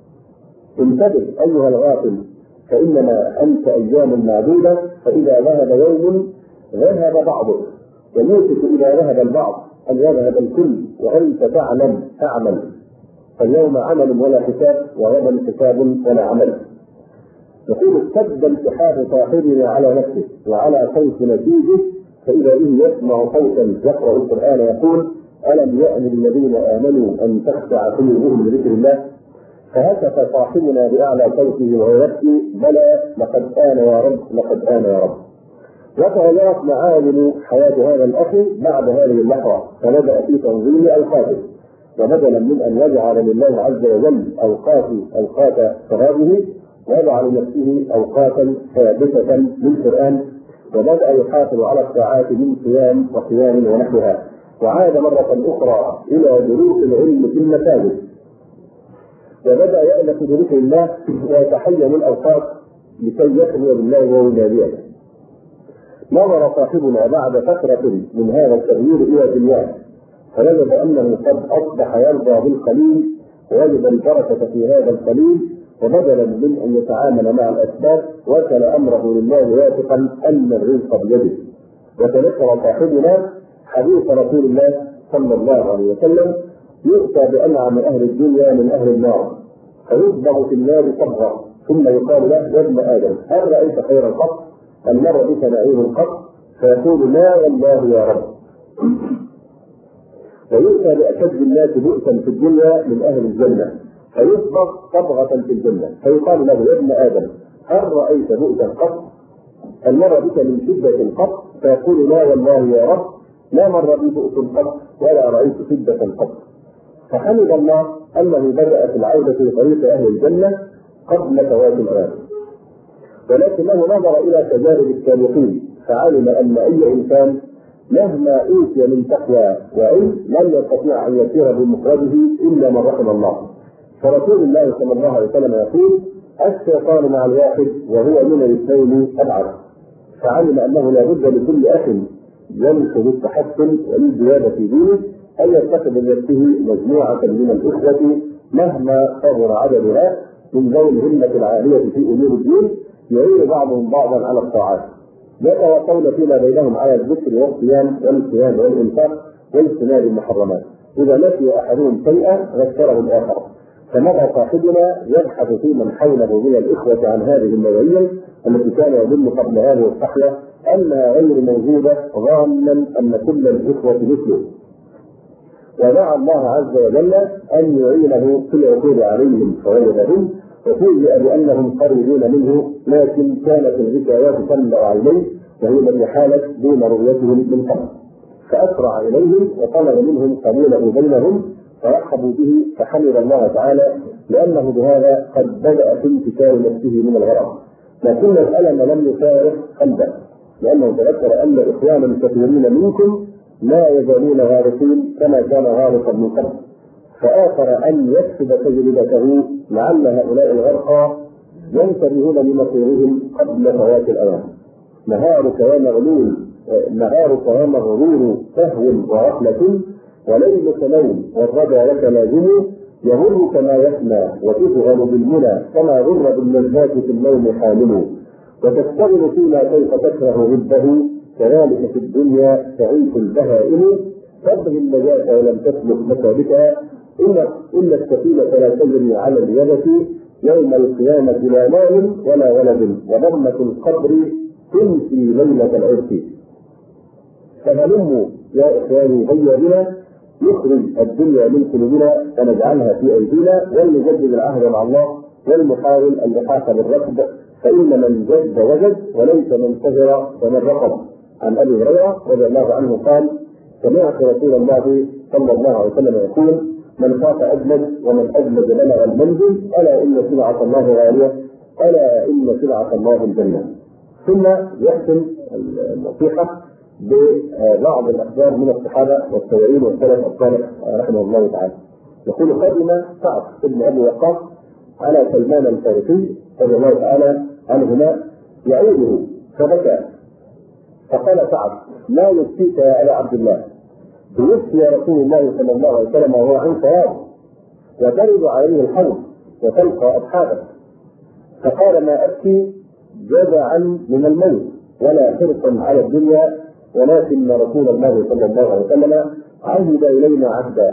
انتبه ايها الغافل فانما انت ايام معدوده، فاذا ذهب يوم ذهب بعضه، ويوشك اذا ذهب البعض ان يذهب الكل وانت تعلم تعمل. فاليوم عمل ولا حساب، وغدا حساب ولا عمل. يقول اشتد التحاب صاحبنا على نفسه وعلى صوت نتيجه، فإذا به يسمع صوتا يقرأ القرآن يقول: ألم يأن الذين آمنوا أن تخشع قلوبهم لذكر الله؟ فهتف صاحبنا بأعلى صوته وهو يبكي: بلى لقد آن يا رب، لقد آن يا رب. وتغيرت معالم حياة هذا الأخ بعد هذه اللحظة، فبدأ في تنظيم أوقاته، وبدلا من أن يجعل لله عز وجل أوقات أوقات شبابه، ويجعل لنفسه أوقاتا ثابتة للقرآن، وبدأ يحافظ على الساعات من صيام وقيام ونحوها، وعاد مرة أخرى إلى دروس العلم في المساجد، وبدأ يألف بذكر الله ويتحين الأوقات لكي يخلو بالله ويناديه. نظر صاحبنا بعد فترة من هذا التغيير إلى دنياه، فوجد أنه قد أصبح يرضى بالقليل ووجد البركة في هذا القليل، وبدلا من أن يتعامل مع الأسباب وكل أمره لله واثقا أن الرزق بيده. وتذكر صاحبنا حديث رسول الله صلى الله عليه وسلم: يؤتى بأنعم أهل الدنيا من أهل النار، فيصبغ في النار صبغة، ثم يقال له: يا ابن آدم هل رأيت خيرا قط؟ هل مر بك نعيم قط؟ فيقول: لا والله يا رب. ويؤتى بأشد الناس بؤسا في الدنيا من أهل الجنة، فيصبغ صبغة في الجنة، فيقال له: يا ابن آدم هل رأيت بؤسا قط؟ هل مر بك من شدة قط؟ فيقول: لا والله يا رب، لا مر بي بؤس قط ولا رأيت شدة قط. فحمد الله أنه بدأ العودة في طريق أهل الجنة قبل فوات الآن، ولكنه نظر إلى تجارب السابقين فعلم أن أي إنسان مهما أوتي من تقوى وعلم لن يستطيع أن يسير بمفرده إلا من رحم الله. فرسول الله صلى الله عليه وسلم يقول: الشيطان مع الواحد وهو من الاثنين أبعد. فعلم أنه لا بد لكل أخ ينشد التحسن والازدياد في دينه أن يتخذ بنفسه مجموعة من الإخوة مهما صغر عددها من ذوي الهمة العالية في أمور الدين، يعين بعضهم بعضا على الطاعات، يتواصون فيما بينهم على الذكر والصيام والصيام والإنفاق واجتناب المحرمات. إذا نسي أحدهم شيئا ذكره الآخر. فمضى صاحبنا يبحث في من حوله من الإخوة عن هذه النوعية التي كان يظن قبل هذه الصحوة أنها غير موجودة، ظانا أن كل الإخوة مثله، ودعا الله عز وجل أن يعينه في العثور عليهم فوجدهم، وفوجئ بأنهم قريبون منه، لكن كانت الذكريات تملأ عينيه وهي التي حالت دون رؤيتهم من قبل، فأسرع إليهم وطلب منهم قبوله بينهم فرحبوا به، فحمد الله تعالى لأنه بهذا قد بدأ في انتشار نفسه من الغرق. لكن الألم لم يفارق قلبه، لأنه تذكر أن إخوانا كثيرين منكم لا يزالون غارقين كما كان غارقا من قبل، فآخر أن يكتب تجربته لعل هؤلاء الغرقى ينتبهون لمصيرهم قبل فوات الأوان. نهارك ومغلول نهارك ومغرور سهو وغفلة، وليلك نوم والرجا لك لازم، يغر كما يفنى وتشغل بالمنى كما غر باللذات في النوم حامل، وتشتغل فيما كيف تكره ضده، كذلك في الدنيا تعيش البهائم، تبغي النجاة ولم تسلك مسالكها، إن السفينة لا تجري على اليبس، يوم القيامة لا مال ولا ولد، وضمة القبر تنسي ليلة العرس. فهلموا يا إخواني هيا بنا نخرج الدنيا من قلوبنا ونجعلها في أيدينا، ولنجدد العهد مع الله ولنحاول اللحاق بالركب، فإن من جد وجد وليس من سهر فمن رقب. عن أبي هريرة رضي الله عنه قال: سمعت رسول الله صلى الله عليه وسلم يقول: من خاف أجلد ومن أجلد بلغ المنزل، ألا إن سلعة الله غالية، ألا إن سلعة الله الجنة. ثم يختم النصيحة ببعض الأخبار من الصحابة والتابعين والسلف الصالح رحمه الله تعالى. يقول: قدم سعد بن أبي وقاص على سلمان الفارسي رضي الله تعالى عنهما يعوده فبكى، فقال سعد: ما يبكيك يا أبا عبد الله؟ توفي رسول الله صلى الله عليه وسلم وهو عن صواب، وترد عليه الحوض وتلقى أصحابه. فقال: ما أبكي جزعا من الموت ولا حرصا على الدنيا، ولكن رسول الله صلى الله عليه وسلم عهد إلينا عهدا،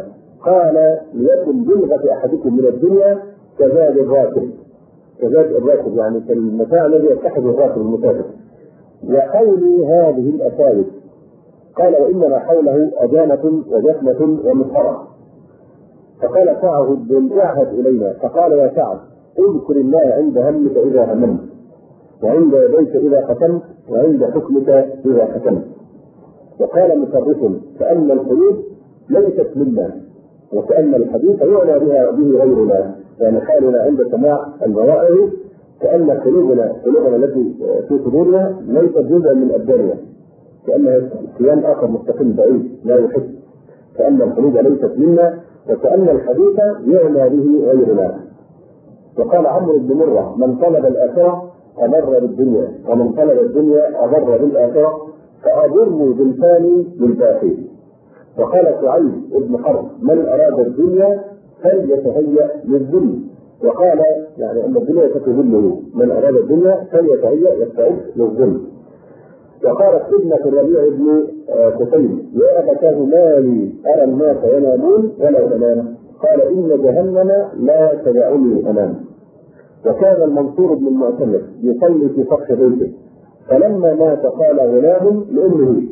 قال ليكن بلغة أحدكم من الدنيا كزاد الراكب، كزاد الراكب يعني كالمتاع الذي يتخذ الراكب المسافر. وحولي هذه الأساوس، قال وإنما حوله أجانة وجفنة ومسخرة. فقال تعهد بن اعهد إلينا، فقال يا سعد اذكر الله عند همك إذا هممت، وعند يديك إذا قسمت، وعند حكمك إذا حكمت. وقال مصرف كأن القلوب ليست منا، وكأن الحديث يعنى بها به غيرنا، يعني حالنا عند سماع البوائع كأن قلوبنا قلوبنا التي في صدورنا ليست جزءا من أبداننا، كأنها كيان آخر مستقل بعيد لا يحس، كأن القلوب ليست منا، وكأن الحديث يعنى به غيرنا. وقال عمرو بن مرة من طلب الآخرة أضر بالدنيا، ومن طلب الدنيا أضر بالآخرة، فأضر بالفاني بالباقي. وقال سعيد بن حرب من أراد الدنيا فليتهيأ للذل، وقال يعني أن الدنيا ستذله، من أراد الدنيا فليتهيأ يستعد للذل. وقالت ابنة الربيع بن قتيل يا أبتاه ما لي أرى الناس ينامون ولا أنام، قال إن جهنم لا تدعني أنام. وكان المنصور بن المعتمر يصلي في سقف بيته، فلما مات قال غلام لأمه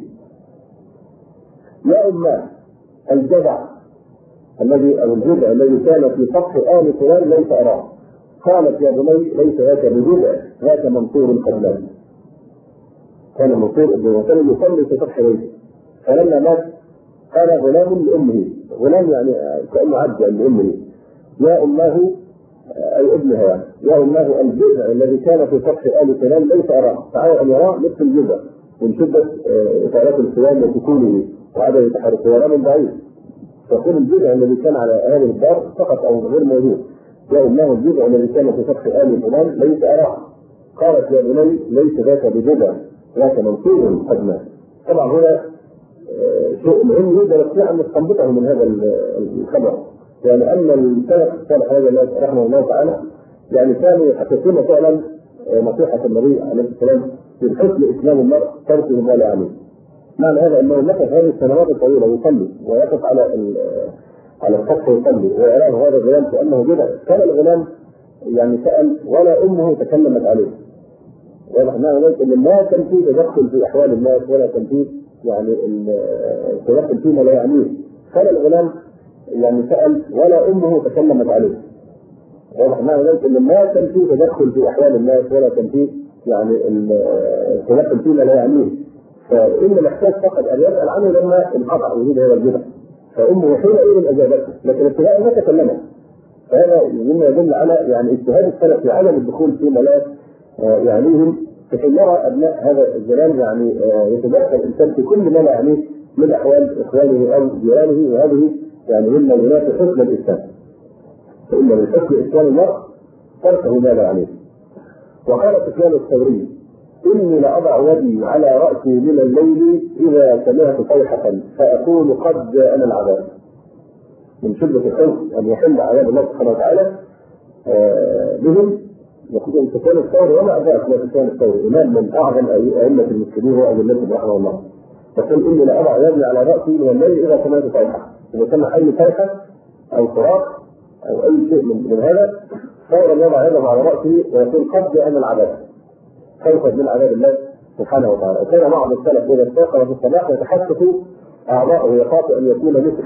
يا أماه الجدع الذي أو الجدع الذي كان في سقف آل فلان ليس أراه، قالت يا بني ليس ذاك بجدع، ذاك منصور قبلان. كان منصور بن المعتمر يصلي في سقف بيته، فلما مات قال غلام لأمه، غلام يعني كأنه عبد لأمه، يا أماه أي ابنها يعني. يا أماه الجزء الذي كان في سقف آل فلان ليس أراه، تعالى أن يراه مثل الجزء من شدة إطالات الصيام وسكونه وعدم تحركه ولا من بعيد، فكل الجزء الذي كان على أهل الدار فقط أو غير موجود. يا أماه الجزء الذي كان في سقف آل فلان ليس أراه، قالت يا بني ليس ذاك بجزء، ذاك منصور قد مات. طبعا هنا شيء مهم يقدر يستطيع أن نستنبطه من هذا الخبر، يعني أن السلف الصالح هذا الناس رحمه الله تعالى يعني كانوا يحققون فعلا نصيحة النبي عليه السلام في حسن إسلام المرء تركه ما لا يعنيه. معنى هذا أنه مكث هذه السنوات الطويلة يصلي ويقف على على السقف يصلي ويراه هذا الغلام كأنه جدع. كان الغلام يعني سأل ولا أمه تكلمت عليه، ونحن نقول أن ما كان فيه تدخل في أحوال الناس ولا كان فيه يعني التدخل فيما لا يعنيه. كان الغلام يعني سأل ولا أمه تكلمت عليه، ونحن نقول أن ما كان فيه تدخل في أحوال الناس ولا كان فيه يعني التدخل فيما لا يعنيه. فإن الاحتاج فقط أن يسأل عنه لما انقطع وجود هذا الجدع، فأمه حينئذ أجابته، لكن ابتداء ما تكلمت. فهذا مما يدل على يعني اجتهاد السلف في عدم الدخول فيما لا يعنيهم، بحيث يرى أبناء هذا الزمان يعني يتدخل الإنسان في كل ما لا يعنيه من أحوال إخوانه أو جيرانه، وهذه يعني مما ينافي حسن الإسلام، فإن من حسن إسلام المرء تركه ما لا يعنيه. وقال سفيان الثوري إني لأضع يدي على رأسي من الليل إذا سمعت صيحة فأقول قد جاءنا العذاب، من شدة الخوف أن يحل عذاب الله سبحانه وتعالى بهم. يقول سفيان الثوري وما أدرك ما سفيان الثوري إمام من أعظم أئمة المسلمين وأئمتهم رحمه الله، يقول إني لأضع يدي على رأسي من الليل إذا سمعت صيحة، إذا سمع أي صيحة أو صراخ أو أي شيء من, من هذا فورا يضع يده على رأسه ويقول قد جاءنا العذاب، خوفا من عذاب الله سبحانه وتعالى. وكان بعض السلف إذا استيقظ في الصباح يتحسس أعضاءه ويخاف أن يكون نسخ،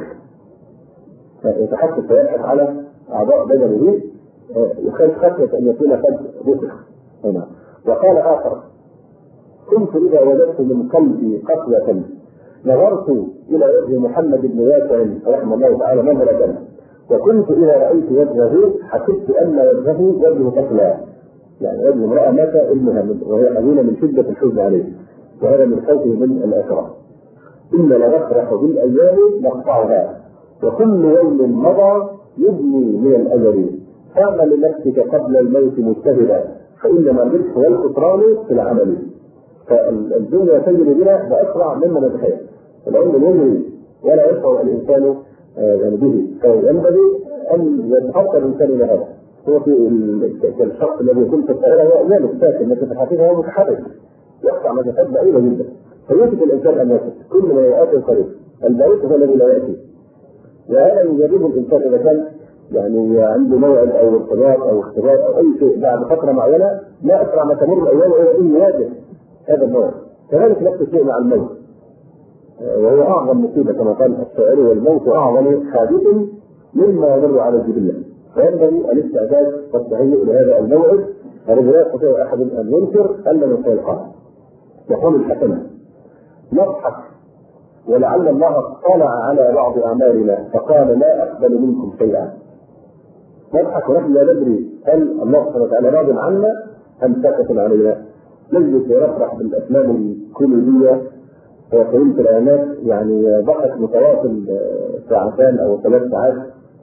يتحسس ويبحث على أعضاء بدنه يخاف خشية أن يكون قد نسخ هنا. وقال آخر كنت إذا وجدت من قلبي قسوة نظرت إلى وجه محمد بن ياسر رحمه الله تعالى نظرة، وكنت إذا رأيت وجهه حسبت أن وجهه وجه قتلى، يعني وجه امرأة مات ابنها وهي حزينة من شدة الحزن عليه، وهذا من خوفه من الآخرة. إن لنفرح بالأيام نقطعها وكل يوم مضى يبني من الأجل، فاعمل لنفسك قبل الموت مجتهدا فإنما الربح والخسران في العمل. فالدنيا تجري بنا بأسرع مما نتخيل، العلم يجري ولا يشعر الإنسان يعني به، فينبغي أن يتحقق الإنسان إلى هذا. هو في الشخص الذي يكون في الطائرة هو أيام الساكن لكن في الحقيقة هو متحرك يقطع مسافات بعيدة جدا، فيجب الإنسان أن يأتي كل ما يأتي قريب، البعيد هو الذي لا يأتي. وهذا يجربه الانسان اذا كان يعني عنده موعد او ارتباط او اختبار او اي شيء بعد فتره معينه، لا اسرع ما تمر الايام وهو به يواجه هذا الموعد. كذلك نفس الشيء مع الموت، وهو اعظم مصيبه كما قال الشاعر: والموت اعظم حادث مما يمر على الجبله. فينبغي الاستعداد والتهيؤ لهذا الموعد الذي لا يستطيع احد ان ينكر انه سيلقاه. يقول الحسن: نضحك ولعل الله اطلع على بعض اعمالنا فقال لا اقبل منكم شيئا. نضحك ونحن لا ندري هل الله سبحانه وتعالى راض عنا ام ساكت علينا. نجلس ونفرح بالافلام الكوميديه وقيمه الاعلانات، يعني ضحك متواصل ساعتين او ثلاث ساعات،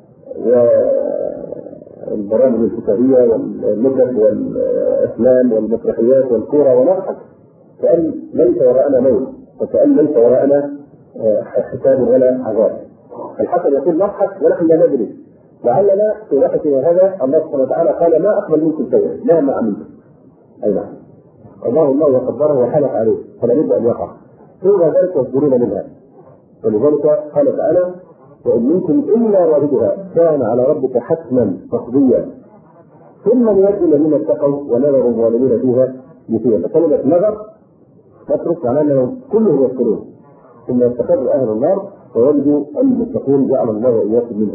والبرامج الفكاهيه والنكت والافلام والمسرحيات والكوره، ونضحك كأن ليس وراءنا موت وكأن ليس وراءنا حساب ولا عذاب. الحسن يقول: نضحك ونحن لا ندري لعلنا في وقتنا هذا الله سبحانه وتعالى قال ما اقبل منكم شيئا مهما عملتم. اي نعم، الله الله وقدره وحلف عليه فلا بد ان يقع. ثم ذلك يصدرون منها، ولذلك قال تعالى: وان منكم الا واردها كان على ربك حتما مقضيا ثم ننجي الذين اتقوا ونذر الظالمين فيها جثيا. فكلمه نذر تترك معناه انهم كلهم يذكرون ثم يستقر اهل النار وينجو المتقين جعل الله واياكم منهم.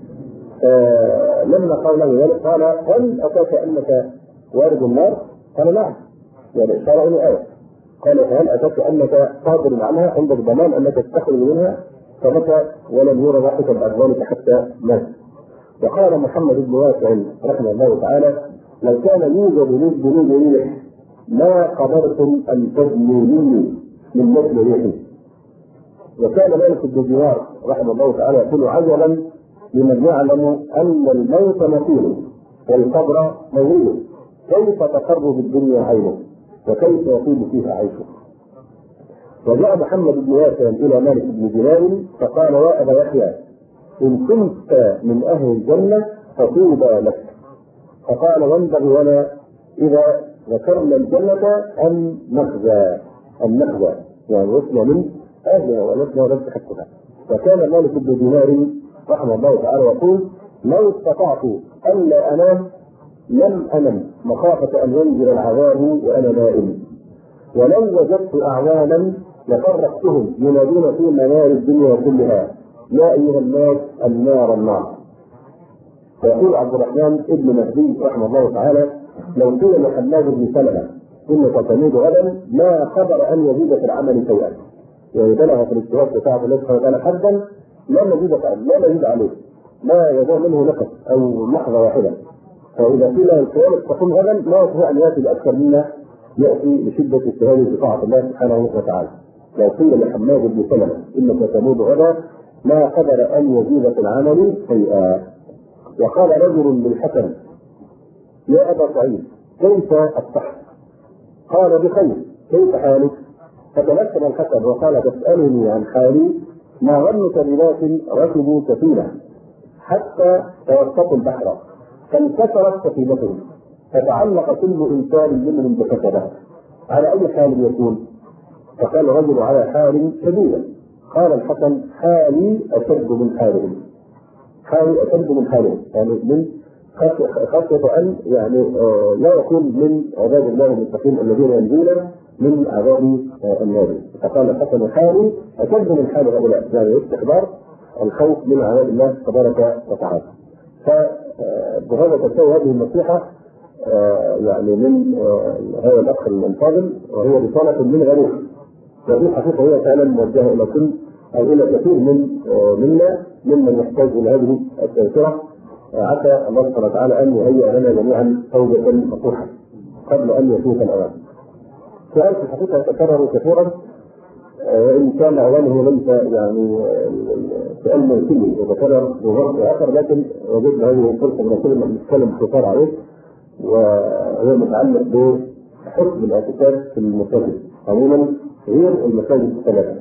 آه لما قال له ذلك قال: هل اتاك انك وارد النار؟ قال: نعم. يعني اشار الى ايه. قال: هل اتاك انك قادر عنها عندك ضمان انك تستخرج منها؟ فبكى ولم يرى ضحكا بعد ذلك حتى مات. وقال محمد بن واسع رحمه الله تعالى: لو كان يوجد من جنود ريح ما قدرتم ان تبنوا مني من مثل ريحي. وكان مالك بن دينار رحمه الله تعالى يقول: عجبا لمن يعلم ان الموت مصيره والقبر موعده، كيف تقر بالدنيا عينه وكيف يطيب فيها عيشه. وجاء محمد بن واسع الى مالك بن دينار فقال: يا ابا يحيى ان كنت من اهل الجنه فطوبى لك. فقال: ينبغي لنا اذا ذكرنا الجنه ان نخزى ان نخزى يعني وصلنا من اهلها ولسنا نستحقها. فكان مالك بن دينار رحمه الله تعالى يقول: لو استطعت الا انام لم انم مخافه ان ينزل العذاب وانا نائم، ولو وجدت اعوانا لفرقتهم ينادون في منار الدنيا كلها: يا ايها الناس النار النار. ويقول عبد الرحمن ابن مهدي رحمه الله تعالى: لو قيل لحماد بن سلمه انك تموت غدا ما قدر ان يزيد في العمل شيئا، يعني بلغ في الاجتهاد بتاعه الله سبحانه وتعالى حدا لا مزيد لا مزيد عليه، ما يزال منه نقص او لحظه واحده. فاذا قيل القيامه تقوم غدا لا يستطيع ان ياتي باكثر مما ياتي لشده اجتهاده في طاعه الله سبحانه وتعالى. لو قيل لحماد بن سلمه انك تموت غدا ما قدر ان يزيد في العمل شيئا. وقال رجل للحسن: يا ابا سعيد كيف اصبحت؟ قال: بخير، كيف حالك؟ فتبسم الحسن وقال: تسالني عن حالي؟ ما ظنك بناس ركبوا سفينه حتى توسطوا البحر فانكسرت سفينتهم فتعلق كل انسان منهم بكسبه، على اي حال يكون؟ فقال الرجل: على حال شديده. قال الحسن: حالي اشد من حالهم. حالي اشد من حالهم يعني من خشيه ان يعني آه لا يكون من عباد الله المتقين الذين ينجون من عذاب آه النار. فقال الحسن: حالي اشد من حال هؤلاء، يعني استخبار الخوف من عذاب الله تبارك وتعالى. فبهذا تنتهي هذه النصيحه آه يعني من آه هذا الاخ الفاضل، وهي رساله من غريب. وفي الحقيقه هي فعلا موجهه الى كل او الى كثير من آه منا ممن يحتاج الى هذه التذكره. عسى الله سبحانه وتعالى ان يهيئ لنا جميعا توبه نصوحه قبل ان يفوت الاوان. سؤال في الحقيقه يتكرر كثيرا وان كان اوانه ليس يعني سؤال موسمي يتكرر بوقت اخر، لكن وجدنا هذه الفرصه من كل ما نتكلم باختصار عليه، وهو متعلق بحكم الاعتكاف في المساجد عموما غير المساجد الثلاثه.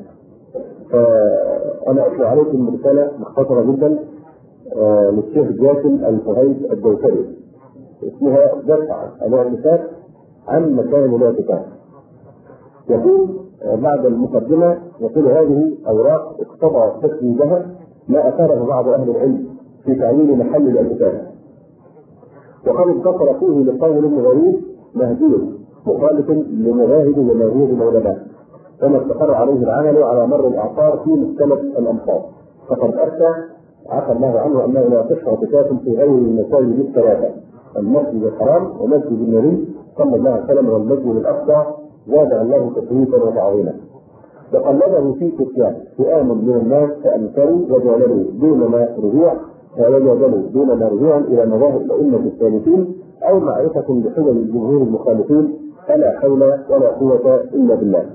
فانا اتلو عليكم رساله مختصره جدا آه للشيخ جاسم الفهيد الدوسري اسمها دفع الاعتكاف عن مكان الاعتكاف. يقول آه بعد المقدمه يقول: هذه اوراق اقتضى تسويدها ما اثاره بعض اهل العلم في تعيين محل الاعتكاف، وقد انتصر فيه لقول غريب مهدي مخالف لمذاهب ومذاهب العلماء، كما استقر عليه العمل على مر الاعصار في مختلف الامصار. فقد افتى عفى الله عنه انه لا يصح اعتكاف في غير المساجد الثلاثه: المسجد الحرام ومسجد النبي صلى الله عليه وسلم والمسجد الاقصى زاد الله تشريفا وتعظيما. وقلده في سفيان فئام من الناس فانكروا وجعلوا دون ما رجوع ووجدوا دون ما رجوعا الى مذاهب الائمه الثالثين او معرفه بحجج الجمهور المخالفين، فلا حول ولا قوه الا بالله.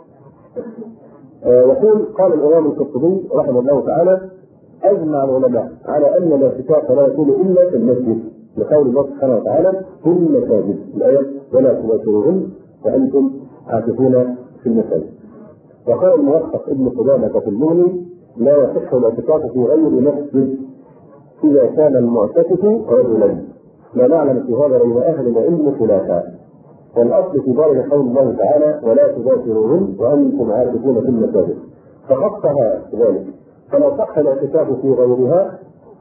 يقول قال الامام القرطبي رحمه الله تعالى: اجمع العلماء على ان الاعتكاف لا يكون الا في المسجد، لقول الله سبحانه وتعالى: في المساجد، الايه: ولا تباشروهن وانتم عاكفون في المساجد. وقال الموفق ابن قدامه في المغني: لا يصح الاعتكاف في غير مسجد اذا كان المعتكف رجلا، لا نعلم في هذا بين اهل العلم خلافا. والاصل في ذلك قول الله تعالى: ولا تباشروهن وانتم عاكفون في المساجد، فخصها ذلك. فلو صح الاعتكاف في غيرها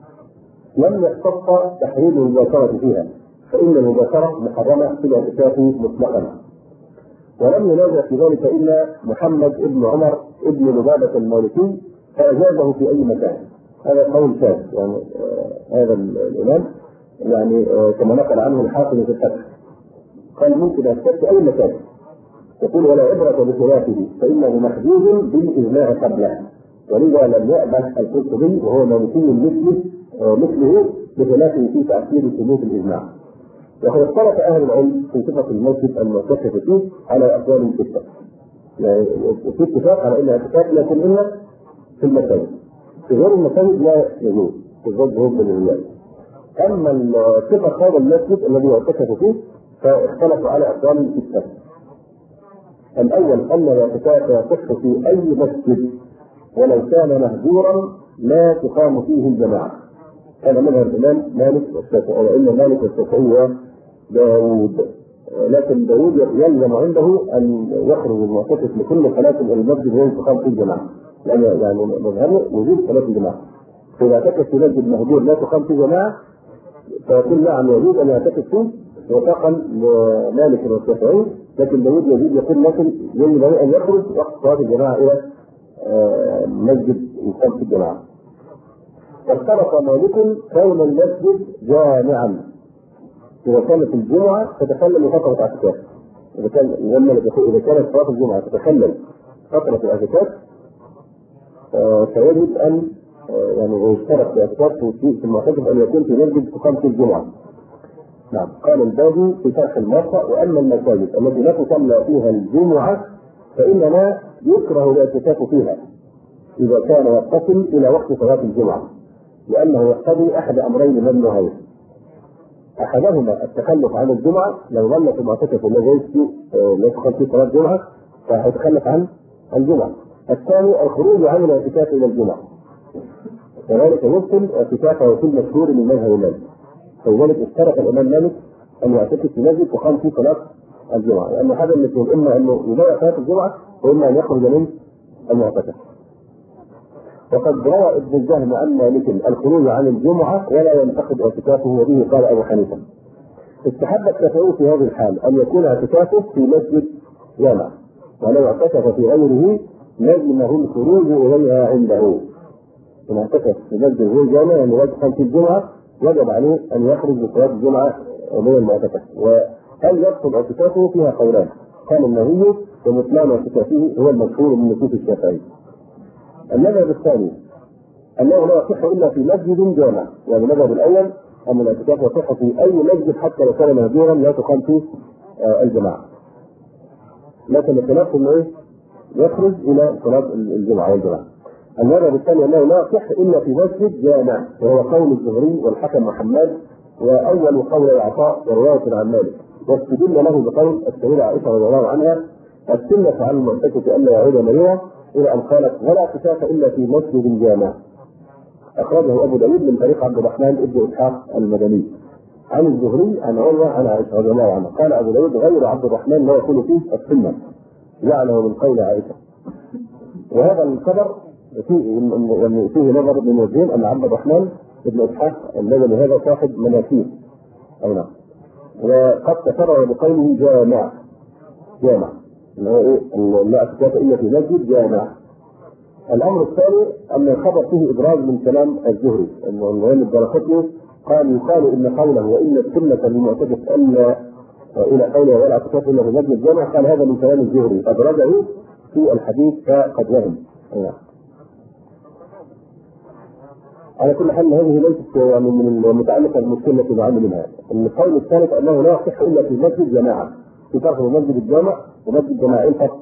لم يختص تحريم المباشره فيها، فان المباشره محرمه في الاعتكاف مطلقا. ولم ينازع في ذلك الا محمد بن عمر بن لبابه المالكي فاجازه في اي مكان. هذا قول شاذ، يعني آه هذا الامام يعني آه كما نقل عنه الحافظ في الفتح قال: ممكن اعتكاف في اي مكان. يقول: ولا عبره بخلافه فانه محجوز بالاجماع قبله. ولذا لم يأبه القرطبي وهو مالكي مثله مثله بخلافه في تأثير ثبوت الإجماع. وقد اختلف أهل العلم في صفة المسجد المعتكف فيه على أقوال ستة. يعني في اتفاق على أن الاعتكاف لا يكون إلا في المساجد، في غير المساجد لا يجوز في الظهر بالرجال. أما صفة هذا المسجد الذي يعتكف فيه فاختلفوا على أقوال ستة. الأول أن الاعتكاف يصح في أي مسجد ولو كان مهجورا لا تقام فيه الجماعة. هذا مذهب الإمام مالك والشافعي، وإن مالك والشافعي وداوود، لكن داوود يلزم عنده أن يخرج المعتكف لكل صلاة إلى المسجد الذي تقام فيه الجماعة، لأن يعني مذهبه وجود صلاة الجماعة. فإذا اعتكف في مسجد مهجور لا تقام فيه جماعة فيقول: نعم يجوز أن يعتكف فيه وفاقا لمالك والشافعي، لكن داوود يزيد يقول: لكن يجب أن يخرج وقت صلاة الجماعة إلى مسجد يقام في الجماعة. واختلف مالك كون المسجد جامعا إذا كانت الجمعة تتخلل فترة اعتكاف. إذا كان إذا كانت صلاة الجمعة تتخلل فترة الاعتكاف فيجب أن يعني يشترط في اعتكاف في المعتكف أن يكون في مسجد تقام في الجمعة. نعم. قال الباجي في شرح الموقع: وأما المساجد التي لا تصلى فيها الجمعة فإنما يكره الاعتكاف فيها إذا كان يتصل إلى وقت صلاة الجمعة، لأنه يقتضي أحد أمرين ممنوعين: أحدهما التخلف عن الجمعة، لو ظل في المعتكف الذي لا تقام فيه صلاة الجمعة فيتخلف عن الجمعة. الثاني الخروج عن الاعتكاف إلى الجمعة، وذلك يبطل اعتكافه في المشهور من مذهب مالك. فلذلك اشترط الإمام مالك أن يعتكف في مسجد تقام فيه صلاة الجمعة، لأن هذا الاثنين إما أنه يضيع صلاة الجمعة وإما أن يخرج من المعتكف. وقد روى ابن الجهم عن مالك الخروج عن الجمعة ولا ينتقد اعتكافه، وبه قال أبو حنيفة. استحب الشافعي في هذه الحال أن يكون اعتكافه في مسجد جامع، ولو اعتكف في غيره لازمه الخروج إليها عنده. إن اعتكف في مسجد غير جامع يعني واجب في الجمعة وجب عليه أن يخرج لصلاة الجمعة من المعتكف. وهل يبطل اعتكافه فيها قولان: قال النووي وبطلان اعتكافه هو المشهور من نصوص الشافعي. المذهب الثاني أنه لا يصح إلا في مسجد جامع، يعني المذهب الأول أن الاعتكاف يصح في أي مسجد حتى لو كان مهجورا لا تقام فيه آه الجماعة، لكن الخلاف إنه إيه؟ يخرج إلى صلاة الجمعة والجماعة. المذهب الثاني أنه لا يصح إلا في مسجد جامع، وهو قول الزهري والحكم محمد، وأول قول العطاء ورواية عن مالك، واستدل له بقول السيدة عائشة رضي الله عنها: السنة على المعتكف ألا يعود مريضا، إلى أن قالت: ولا اعتكاف إلا في مسجد جامع. أخرجه أبو داود من طريق عبد الرحمن بن إسحاق المدني عن الزهري عن عروة عن عائشة رضي الله عنها. قال أبو داود: غير عبد الرحمن لا يقول فيه السنة، جعله من قول عائشة. وهذا الخبر فيه فيه نظر من وجهين ان عبد الرحمن بن اسحاق الذي هذا صاحب مناكير. اي نعم. وقد تكرر بقوله جامع جامع اللي هو ايه؟ لا اعتكاف الا في مسجد جامع. الامر الثاني ان الخبر فيه ادراج من كلام الزهري انه الدرقطني قال يقال ان قوله وان السنه للمعتكف الا الى قوله ولا اعتكاف الا في مسجد جامع، قال هذا من كلام الزهري ادرجه في الحديث فقد وهم. على كل حال هذه ليست يعني من المتعلقه بالمشكله التي نعاني منها. القول الثالث انه لا يصح الا في مسجد جماعه، في فرق بين مسجد الجامع ومسجد جماعي. فرق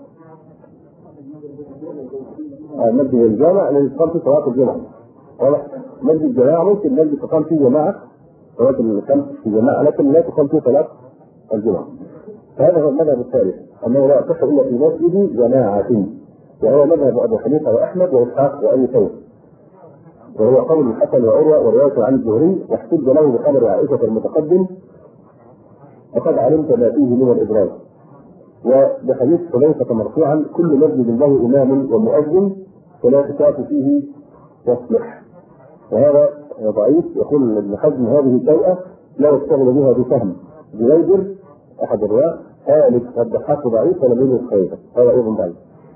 مسجد الجامع الذي تقام فيه صلاه الجمعه، مسجد الجماعه ممكن مسجد تقام فيه جماعه صلاه الخمس في جماعه لكن لا تقام فيه صلاه الجمعه. فهذا هو المذهب الثالث انه لا يصح الا في مسجد جماعه، وهو مذهب ابو حنيفه واحمد واسحاق وابي ثور، وهو قول الحسن وعروه وروايه عن الزهري، واحتج له بخبر عائشه المتقدم وقد علمت ما فيه من الادراج، وبحديث حذيفه مرفوعا كل مسجد له امام ومؤذن فلا اعتكاف فيه يصلح. وهذا ضعيف. يقول ابن حزم هذه الشيئه لا يشتغل بها بفهم بغير احد الرواه ثالث الضحاك ضعيف ولم يجد خيرا، هذا ايضا ضعيف.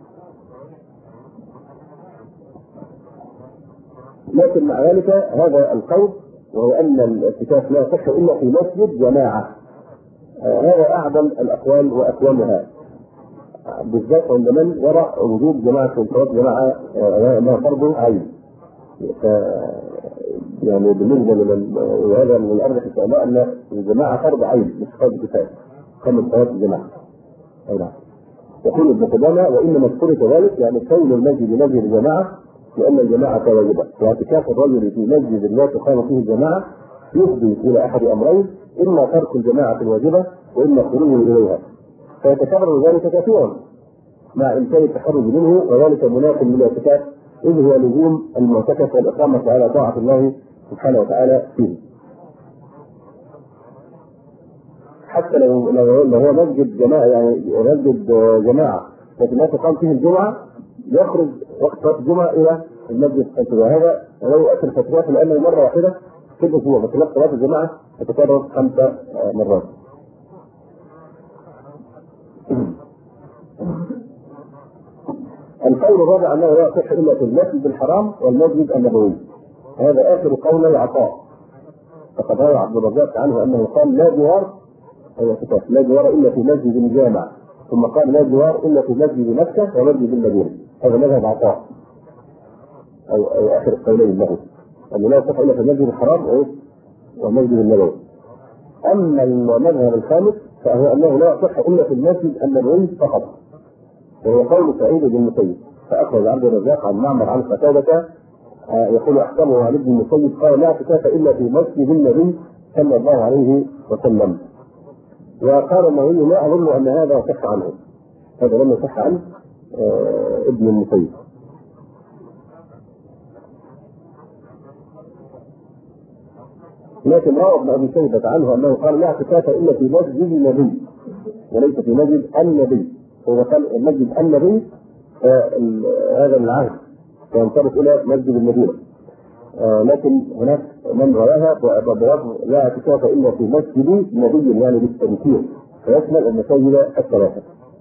لكن مع ذلك هذا القول وهو ان الاعتكاف لا يصح الا في مسجد جماعه، هذا اعظم الاقوال واقوالها، بالذات عند من يرى وجود جماعه في صلاه جماعه انها فرض عين. يعني بالنسبه لمن وهذا من الارجح ان شاء الله ان الجماعه فرض عين مش فرض كفايه كما صلاه الجماعه. اي نعم. يقول ابن قدامه وانما اشترط ذلك يعني كون المسجد مسجد الجماعه لان الجماعه واجبه، واعتكاف الرجل في مسجد لا تقام فيه الجماعه يفضي الى احد امرين، اما ترك الجماعه الواجبه واما خروجه اليها، فيتكرر ذلك كثيرا مع امكان التخرج منه، وذلك مناف للاعتكاف اذ هو لزوم المعتكف والاقامه على طاعه الله سبحانه وتعالى فيه. حتى لو لو هو مسجد جماعه يعني مسجد جماعه لكن لا تقام فيه الجمعه يخرج وقت صلاه الجمعه الى المسجد الخمسة، وهذا لو يؤثر فترات لانه مره واحده في الاسبوع، بخلاف صلاه الجماعه تتكرر خمسه مرات. القول الرابع انه لا يصح الا في المسجد الحرام والمسجد النبوي، هذا اخر قول العطاء، فقد روى عبد الرزاق عنه انه قال لا جوار اي كتاب لا جوار الا في مسجد الجامع، ثم قال لا جوار الا في مسجد مكه ومسجد المدينه، هذا مذهب عطاء او او اخر القولين له انه لا يصح الا في المسجد الحرام والمسجد النبوي. اما المذهب الخامس فهو انه لا يصح الا في المسجد النبوي فقط، وهو قول سعيد بن المسيب، فاخرج عبد الرزاق عن معمر عن قتادة يقول احكمه عن ابن المسيب قال لا اعتكاف الا في مسجد النبي صلى الله عليه وسلم. وقال النووي لا اظن ان هذا يصح عنه، هذا لم يصح عن ابن المسيب. لكن روى ابن ابي شيبه عنه انه قال لا اعتكاف الا في مسجد النبي وليس في مسجد النبي، هو قال المسجد النبي هذا من العهد فينطبق الى مسجد المدينه، آه لكن هناك من رواها بلفظ لا اعتكاف الا في مسجد نبي يعني بالتنكير فيشمل المساجد الثلاثه.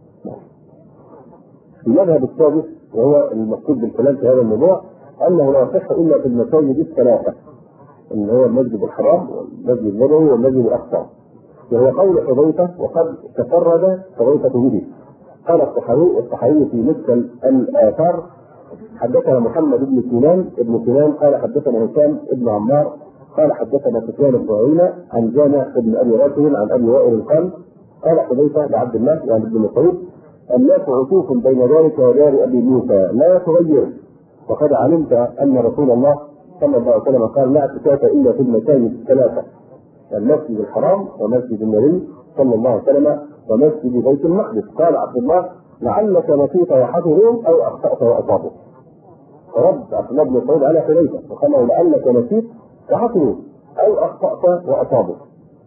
المذهب السادس وهو المقصود بالكلام في هذا الموضوع انه لا يصح الا في المساجد الثلاثه اللي هو المسجد الحرام والمسجد النبوي والمسجد الاقصى، وهو قول حذيفه وقد تفرد حذيفه به. قال الطحاوي الطحاوي في مثل الاثار حدثنا محمد بن سنان ابن سنان قال حدثنا هشام ابن عمار قال حدثنا سفيان بن عيينة عن جامع بن ابي راشد عن ابي وائل قال قال حذيفه لعبد الله وعن ابن مسعود الناس عطوف بين ذلك ودار ابي موسى لا يتغير، وقد علمت ان رسول الله صلى الله عليه وسلم قال لا اعتكاف الا في المساجد الثلاثه المسجد الحرام ومسجد النبي صلى الله عليه وسلم ومسجد بيت المقدس. قال عبد الله لعلك نسيت وحفظوا او اخطات واصابوا، فرد عبد الله بن مسعود على حذيفه وقال له لعلك نسيت وحفظوا او اخطات واصابوا.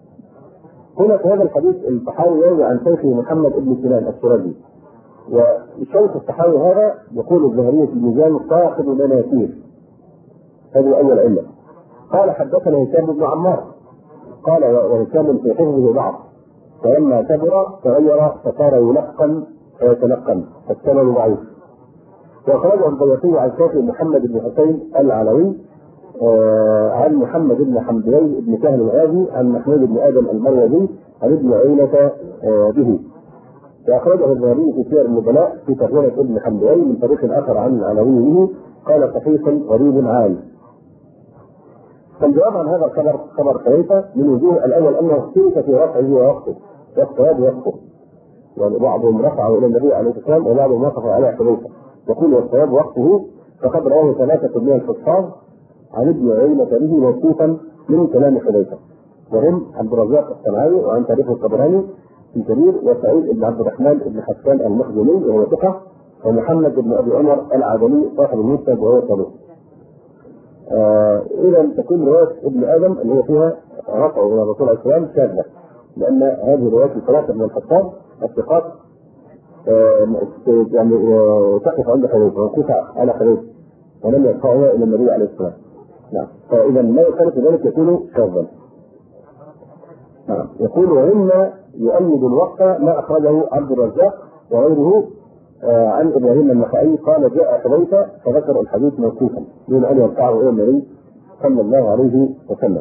هنا في هذا الحديث الطحاوي يروي عن شيخه محمد بن سنان السرجي، الشيخ الصحاوي هذا يقول الزهري في الميزان صاحب مناكير، هذه أول علة. قال حدثنا هشام بن عمار قال وهشام في حفظه ضعف، فلما كبر تغير فصار يلقن ويتلقن فالسند ضعيف. وأخرجه البيهقي عن شافعي محمد بن حسين العلوي آه عن محمد بن حمدوي بن سهل الغازي عن محمود بن آدم المروزي عن ابن عيينة آه به. وأخرجه الذهبي في سير النبلاء في ترجمة ابن حمدوي من طريق آخر عن العلوي به قال صحيح غريب عال. فالجواب عن هذا الخبر خبر حذيفة من وجوه. الأول أنه اختلف في رفعه ووقفه والصواب وقفه، يعني بعضهم رفعه إلى النبي عليه الصلاة والسلام وبعضهم وقف على حذيفة، يقول والصواب وقفه فقد رواه ثلاثة من الحفاظ عن ابن عيينة به موقوفا من كلام حذيفة، وهم عبد الرزاق الصنعاني وعن تاريخ الطبراني في كبير، وسعيد بن عبد الرحمن بن حسان المخزومي وهو ثقة، ومحمد بن أبي عمر العدني صاحب المسند وهو صدوق. آه إذا تكون رواية ابن آدم اللي هي فيها رفعه إلى الرسول عليه السلام شاذة، لأن هذه الروايات الثلاثة من الحفاظ الثقات آه يعني آه تقف عند حذيفة وقف على حذيفة ولم يرفعها إلى النبي عليه السلام. نعم، فإذا ما يخالف ذلك يكون شاذا. نعم، يقول ومما يؤيد الوقت ما أخرجه عبد الرزاق وغيره آه عن ابراهيم النخعي قال جاء حذيفة فذكر الحديث موقوفا دون ان يرفعه الى النبي صلى الله عليه وسلم.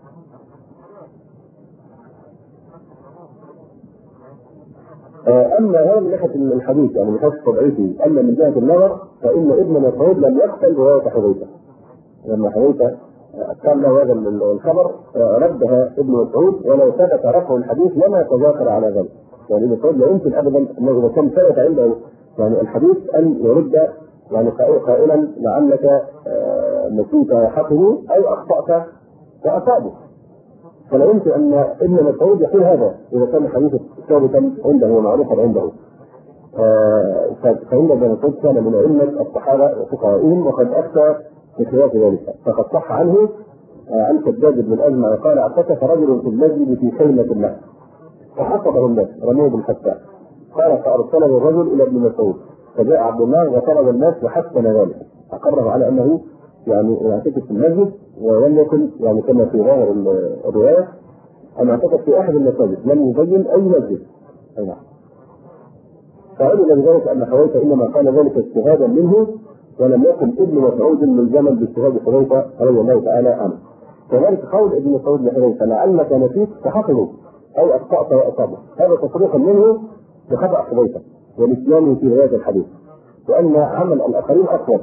آه اما هذا من ناحيه الحديث يعني من حيث تضعيفه، اما من جهه النظر فان ابن مسعود لم يقبل روايه حذيفة، لما حذيفة قال له هذا الخبر آه ردها ابن مسعود ولو ثبت رفع الحديث لما تذاكر على ذلك. يعني ابن مسعود لا يمكن ابدا انه اذا كان ثبت عنده يعني الحديث ان يرد يعني قائلا لعلك نسيت حقه او اخطات واصابه، فلا يمكن ان ابن مسعود يقول هذا اذا كان الحديث ثابتا عنده ومعروفا عنده. فان ابن مسعود كان من ائمه الصحابه وفقهائهم وقد افتى بخلاف ذلك، فقد صح عنه عن شداد بن الازمع قال اعتكف رجل في المسجد في خيمه له فحسبه الناس رموه بالحساء، قال فارسله الرجل الى ابن مسعود فجاء عبد الله وطلب الناس وحسن ذلك، اقره على انه يعني يعتكف في المسجد ولم يكن يعني كما في ظاهر الروايه ان يعتكف في احد المساجد لم يبين اي مسجد. اي نعم. فعلم بذلك ان حذيفة انما قال ذلك اجتهادا منه ولم يكن ابن مسعود ملزما باجتهاد حذيفة رضي الله تعالى عنه. كذلك قول ابن مسعود لحذيفة لعلك نسيت فحفظه او اخطات واصابه، هذا تصريح منه بخطا حذيفة ونسيانه في روايه الحديث، وان عمل الاخرين اقوى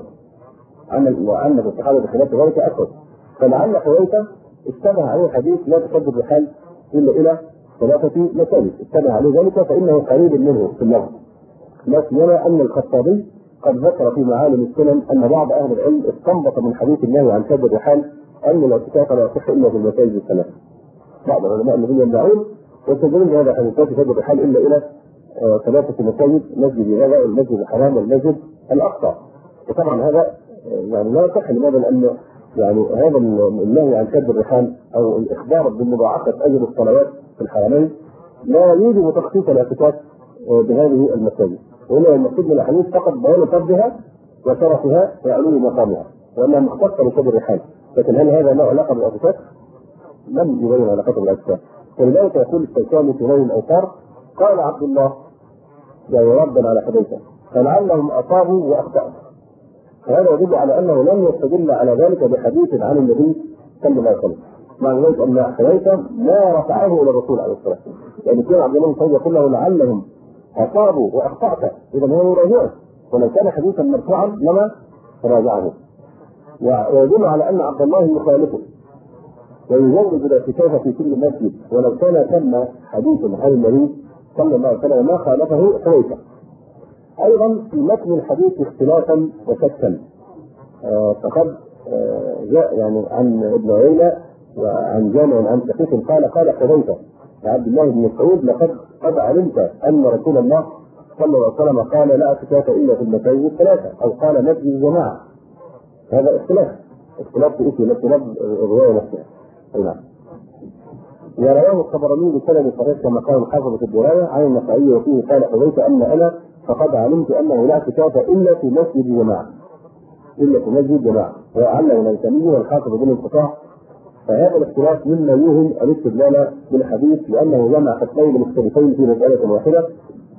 عمل وعمل الصحابه بخلاف ذلك اقوى، فلعل حذيفة اشتبه عليه الحديث لا تشد الرحال الا الى ثلاثه مساجد، اشتبه عليه ذلك فانه قريب منه في اللفظ، لا سيما ان الخطابي قد ذكر في معالم السنن ان بعض اهل العلم استنبط من حديث الله عن شد الرحال ان الاعتكاف لا يصح الا في المساجد الثلاث. بعض العلماء الذين يدعون يستدلون بهذا الحديث لا تشد الرحال الا الى آه ثلاثه مساجد، مسجد هذا والمسجد الحرام والمسجد الاقصى. وطبعا هذا آه يعني لا يصح، لماذا؟ لان يعني هذا النهي عن شد الرحال او الاخبار بمضاعفه اجر الصلوات في الحرمين لا يوجب تخصيص الاعتكاف آه بهذه المساجد، وهنا المقصود من الاحاديث فقط بيان فضلها وشرفها وعلو مقامها وانها مختصه بشد الرحال، لكن هل هذا له علاقه بالاعتكاف؟ لم يبين علاقته بالاعتكاف. ولذلك يقول الشيخان في نيل الاوتار قال عبد الله يعني ردا على حذيفة فلعلهم اصابوا واخطاوا، فهذا يدل على انه لم يستدل على ذلك بحديث عن النبي صلى الله عليه وسلم، مع ذلك ان حذيفة ما رفعه الى الرسول عليه الصلاه والسلام، يعني كان عبد الله بن يقول له لعلهم اصابوا واخطات، اذا هو يراجعه، ولو كان حديثا مرفوعا لما راجعه، ويدل على ان عبد الله يخالفه ويزود الاعتكاف في كل مسجد، ولو كان ثم حديث عن النبي صلى الله عليه وسلم ما خالفه حذيفة. ايضا في متن الحديث اختلافا وشكا، آه فقد آه جاء يعني عن ابن عيينة وعن جامع عن شقيق قال قال حذيفة عبد الله بن مسعود لقد قد علمت ان رسول الله صلى الله عليه وسلم قال لا اعتكاف الا في المساجد الثلاثه، او قال مسجد الجماعه. هذا اختلاف اختلاف في اسم اختلاف الروايه نفسها. نعم. ورواه الطبراني بسند صحيح كما قال الحافظ في الدرايه عن النسائي وفيه قال حذيفة ان انا فقد علمت انه لا اعتكاف الا في مسجد جماعه الا في مسجد جماعه وعله الهيثمي والحافظ بن القطاع. فهذا الاختلاف مما يوهم الاستدلال بالحديث لانه جمع قسمين مختلفين في مساله واحده.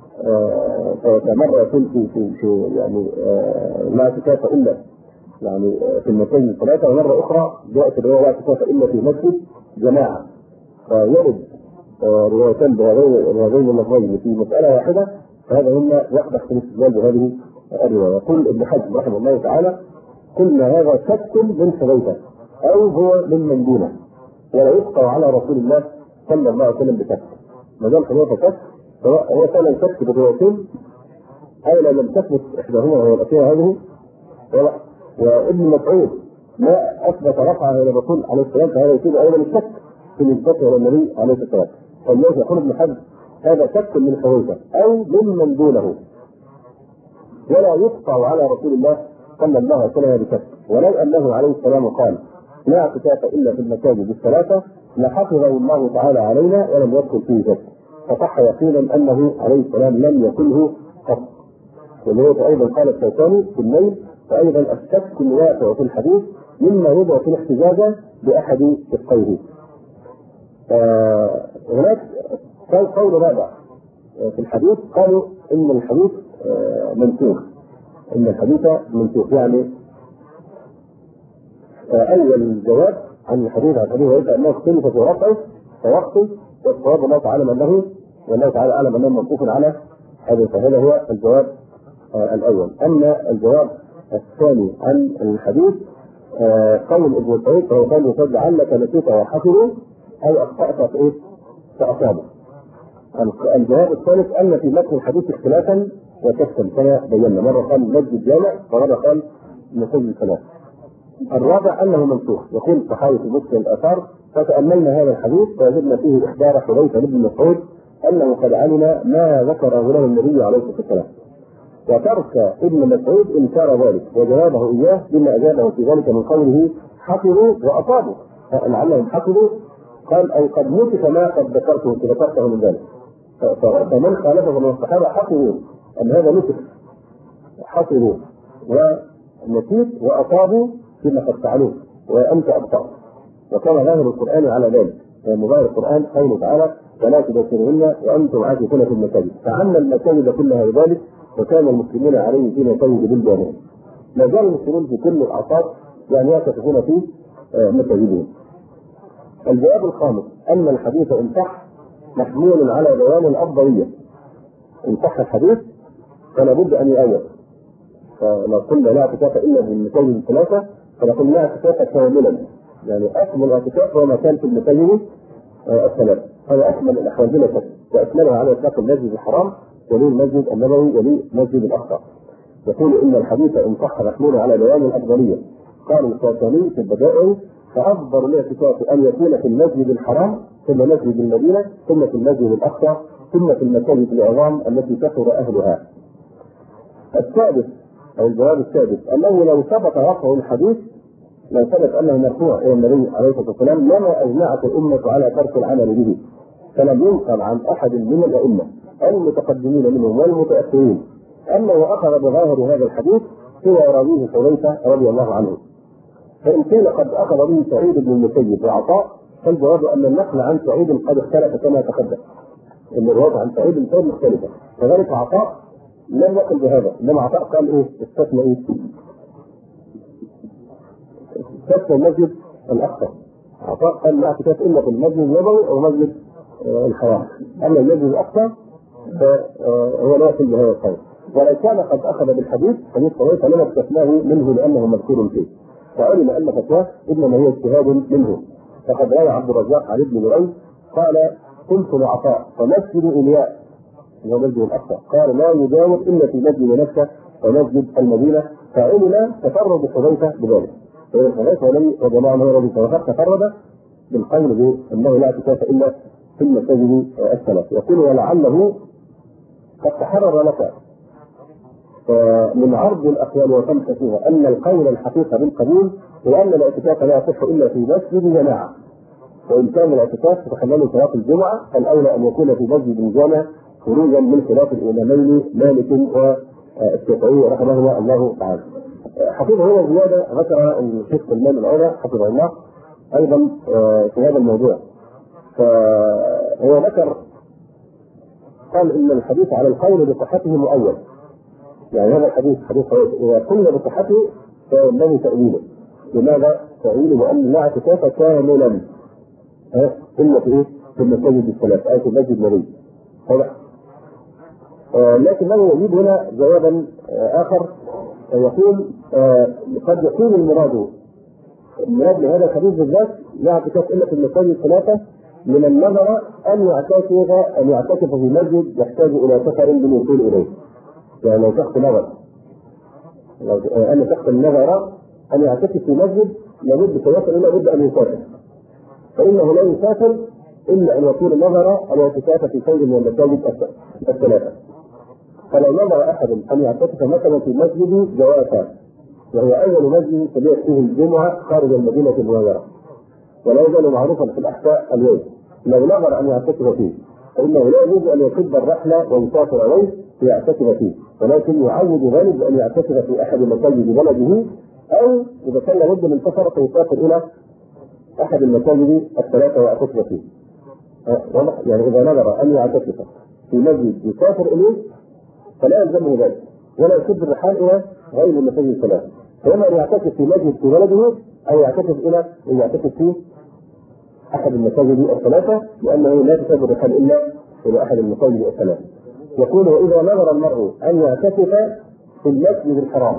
فمره يكون في في في يعني لا اعتكاف الا يعني في المساجد الثلاثه، ومره اخرى جاءت الروايه لا اعتكاف الا في مسجد جماعه. فيرد روايتان بهذين اللفظين في مساله واحده، فهذا مما يقدح في الاستدلال بهذه الروايه. يقول ابن حزم رحمه الله تعالى: قلنا هذا شك من حذيفه او هو ممن دونه، ولا يبقى على رسول الله صلى الله عليه وسلم بشك. ما دام حذيفه شك سواء هو كان يشك بالروايتين او لم تثبت احداهما وهي الاخيره هذه. وابن مسعود ما اثبت رفعه الى الرسول عليه السلام، فهذا يفيد ايضا الشك في نسبته الى النبي عليه السلام. فالناس يقول ابن حزم هذا شك من حذيفه او ممن دونه، ولا يقطع على رسول الله صلى الله عليه وسلم بشك. ولو انه عليه السلام قال لا اعتكاف الا في المساجد الثلاثه لحفظه الله تعالى علينا ولم يدخل فيه شك. فصح يقينا انه عليه السلام لم يكله قط. وذلك ايضا قال الشيطاني في الليل: فايضا الشك الواقع في الحديث مما يوضع في الاحتجاج باحد شقيه. آه هناك كان قول رابع في الحديث، قالوا ان الحديث آه منسوخ، ان الحديث منسوخ يعني آه اول جواب عن الحديث عن الحديث ويبقى انه اختلف في رفعه فوقته، والصواب الله تعالى انه والله تعالى اعلم انه منسوخ على هذا. فهذا هو الجواب آه الاول. اما الجواب الثاني عن الحديث آه قول ابن سعيد فهو قال يقول: لعلك نسيت وحفظه او اخطات في ايه؟ فاصابه. الجواب الثالث ان في متن الحديث اختلافا وشكا كما بينا، مره قال مسجد جامع ومره قال مسجد ثلاث. الرابع انه منسوخ. يقول الصحابي في مسلم الاثار: فتاملنا هذا الحديث فوجدنا فيه اخبار حذيفه بن مسعود انه قد علم ما ذكره له النبي عليه الصلاه والسلام، وترك ابن مسعود انكار ذلك وجوابه اياه بما اجابه في ذلك من قوله حفظوا واصابوا. لعلهم حفظوا قال اي قد نسخ ما قد ذكرته ذكرته من ذلك. فمن خالفه من الصحابه حفظوا ان هذا نسخ، حفظوا ونسيت واصابوا فيما قد فعلوه وانت ابطأ. وكان ظاهر القران على ذلك، مظاهر القران قوله تعالى: ولا تباشرهن وانتم عاكفون في المساجد، فعم المساجد كلها بذلك وكان المسلمون عليه في مساجد بالجامع. ما زال المسلمون في كل الاعصار يعني يعتكفون في مساجدهم. الجواب الخامس ان الحديث ان صح محمول على بيان الافضليه. ان صح الحديث فلا بد ان يؤيد. فلو قلنا لا اعتكاف الا بالمساجد الثلاثه فنقول لا اعتكاف كاملا، يعني اكمل الاعتكاف هو ما كان في المساجد الثلاثه. هذا اكمل الاحوال بلا شك، واكملها على اطلاق المسجد الحرام ولي المسجد النبوي ولي مسجد الاقصى. يقول ان الحديث ان صح محمول على بيان الافضليه. قال الشافعي في البدائع: فافضل الاعتكاف ان يكون في المسجد الحرام ثم مسجد المدينه ثم في المسجد الاقصى ثم في المساجد العظام التي كثر اهلها. السادس او الجواب السادس انه لو ثبت رفع الحديث، لو ثبت انه مرفوع الى النبي عليه الصلاه والسلام لما اجمعت الامه على ترك العمل به، فلم ينقل عن احد من الائمه المتقدمين منهم والمتاخرين انه اخذ بظاهر هذا الحديث سوى راويه حذيفه رضي الله عنه. فان كان قد اخذ به سعيد بن المسيب وعطاء فالجواب ان النقل عن سعيد قد اختلف كما تقدم، ان الروايه عن سعيد بن المسيب مختلفه. كذلك عطاء لم يقل بهذا، انما عطاء قال ايه؟ استثنى ايه؟ استثنى المسجد الاقصى. عطاء قال لا اعتكاف الا في المسجد النبوي او مسجد الحرام، اما المسجد الاقصى فهو لا يقل بهذا القول. ولو كان قد اخذ بالحديث حديث حذيفه لما استثناه منه لانه مذكور فيه، وعلم ان فتواه انما هي اجتهاد منه. فقد روى عبد الرزاق عن ابن جريج قال: قلت لعطاء: فمسجد الياء هو مسجد الاقصى؟ قال: لا يجاور الا في مسجد مكه ومسجد المدينه. فعلم تفرد حذيفه بذلك. حذيفه ولي وجماعه من رضي فقد تفرد بالقول بانه لا اعتكاف الا في المساجد الثلاث. يقول: ولعله قد تحرر لك من عرض الاقوال وتمشى فيها ان القول الحقيقه بالقبول هو ان الاعتكاف لا يصح الا في مسجد جماعه، وان كان الاعتكاف تتخلل صلاه الجمعه فالاولى ان يكون في مسجد جامع خروجا من خلاف الامامين مالك والشافعي رحمهما الله تعالى. حفظه هنا زياده ذكر الشيخ سلمان العودة حفظه الله ايضا في هذا الموضوع. فهو ذكر قال ان الحديث على القول بصحته مؤول، يعني هذا الحديث حديث اذا قلنا بصحته فينبغي تاويله. لماذا؟ تاويله لان لا اعتكاف كاملا الا في ايه؟ في المساجد الثلاث او في المسجد النبوي. آه لكنه يجيب هنا جوابا آه اخر آه يقول آه قد يكون المراد المراد لهذا الحديث بالذات لا اعتكاف الا في المساجد الثلاثه لمن نظر ان يعتكف ان يعتكف في مسجد يحتاج الى سفر للوصول اليه. يعني لو شخص نظر لو آه ان شخص نظر ان يعتكف في مسجد لابد سيصل الى بد ان يسافر، فانه لا يسافر الا ان يكون نظر الاعتكاف في شيء من المساجد الثلاثه. فلو نظر احد ان يعتكف مثلا في مسجد جوافه وهو اول مسجد تبيع فيه الجمعه خارج المدينه المنوره ولا يزال معروفا في الاحساء اليوم، لو نظر ان يعتكف فيه فانه لا يجوز ان يكب الرحله ويسافر اليه ليعتكف فيه، ولكن يعود ذلك بان يعتكف في احد مساجد بلده، او اذا كان لابد من سفر فيسافر الى احد المساجد الثلاثه ويعتكف فيه. يعني اذا نظر ان يعتكف في مسجد يسافر اليه فلا يلزمه ذلك ولا يشد الرحال الى غير المساجد الثلاثه، فاما ان يعتكف في مسجد في بلده او يعتكف الى يعتكف في احد المساجد الثلاثه لانه لا تشد الرحال الا الى احد المساجد الثلاثه. يقول واذا نظر المرء ان يعتكف في المسجد الحرام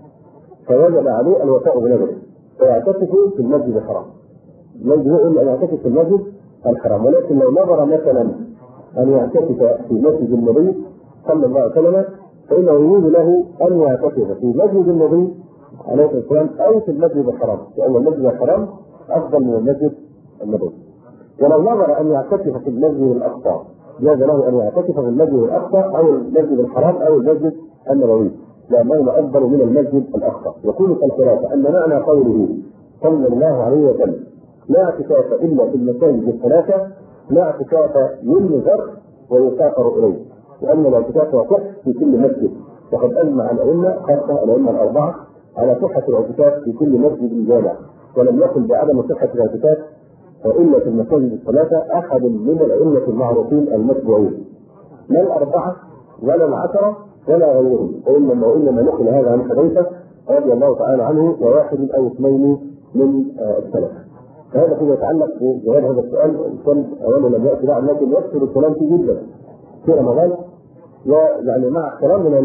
فوجب عليه الوفاء بنذره فيعتكف في المسجد الحرام. يجب ان يعتكف في المسجد الحرام، ولكن لو نظر مثلا ان يعتكف في مسجد النبي صلى الله عليه وسلم فانه يجوز له ان يعتكف في مسجد النبي عليه الصلاه والسلام او في المسجد الحرام، لان المسجد الحرام افضل من المسجد النبوي. ولو نظر ان يعتكف في المسجد الاقصى جاز له ان يعتكف في المسجد الاقصى او المسجد الحرام او المسجد النبوي لانهما افضل من المسجد الاقصى. يقول الخلاصه ان معنى قوله صلى الله عليه وسلم لا اعتكاف الا في المساجد الثلاثه لا اعتكاف ينذر ويسافر اليه، لان الاعتكاف يصح في كل مسجد، وقد اجمع الائمه خاصه الائمه الاربعه على صحه الاعتكاف في كل مسجد جامع، ولم يقل بعدم صحه الاعتكاف الا في المساجد الثلاثه احد من الائمه المعروفين المتبوعين، لا الاربعه ولا العشره ولا غيرهم، وانما وانما نقل هذا عن حذيفه رضي الله تعالى عنه وواحد او اثنين من السلف. فهذا فيما يتعلق بجواب هذا السؤال، كان اولا لم ياتي بعد لكن يكثر الكلام فيه جدا في رمضان، ويعني مع احترامنا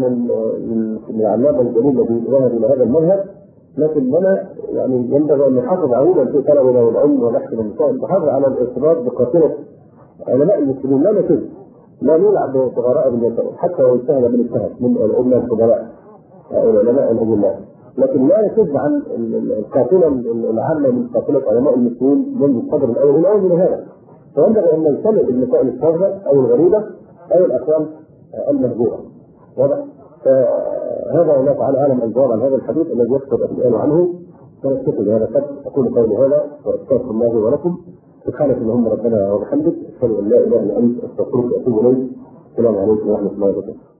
للعلامه الجليل الذي ذهب الى هذا المذهب، لكن لنا يعني ينبغي ان نحافظ عودا في طلبنا والعلم ونحن المسائل، نحافظ على الارتباط بقافله علماء المسلمين، لا نكذب لا نلعب بصغراء بالمسائل حتى لو اجتهد من اجتهد من الامه الفضلاء العلماء الاجلاء، لكن لا يكذب عن القافله العامه من قافله علماء المسلمين من الصدر الاول الى اول هذا. فينبغي ان نجتنب المسائل الشاذه او الغريبه او الاقوال المهجوره. واضح؟ فهذا الله تعالى اعلم الجواب عن هذا الحديث الذي يكتب السؤال عنه. فنكتفي بهذا القدر، اقول قولي هذا واستغفر الله ولكم. سبحانك اللهم ربنا وبحمدك اشهد ان لا اله الا انت استغفرك واتوب اليك. السلام عليكم ورحمه الله وبركاته.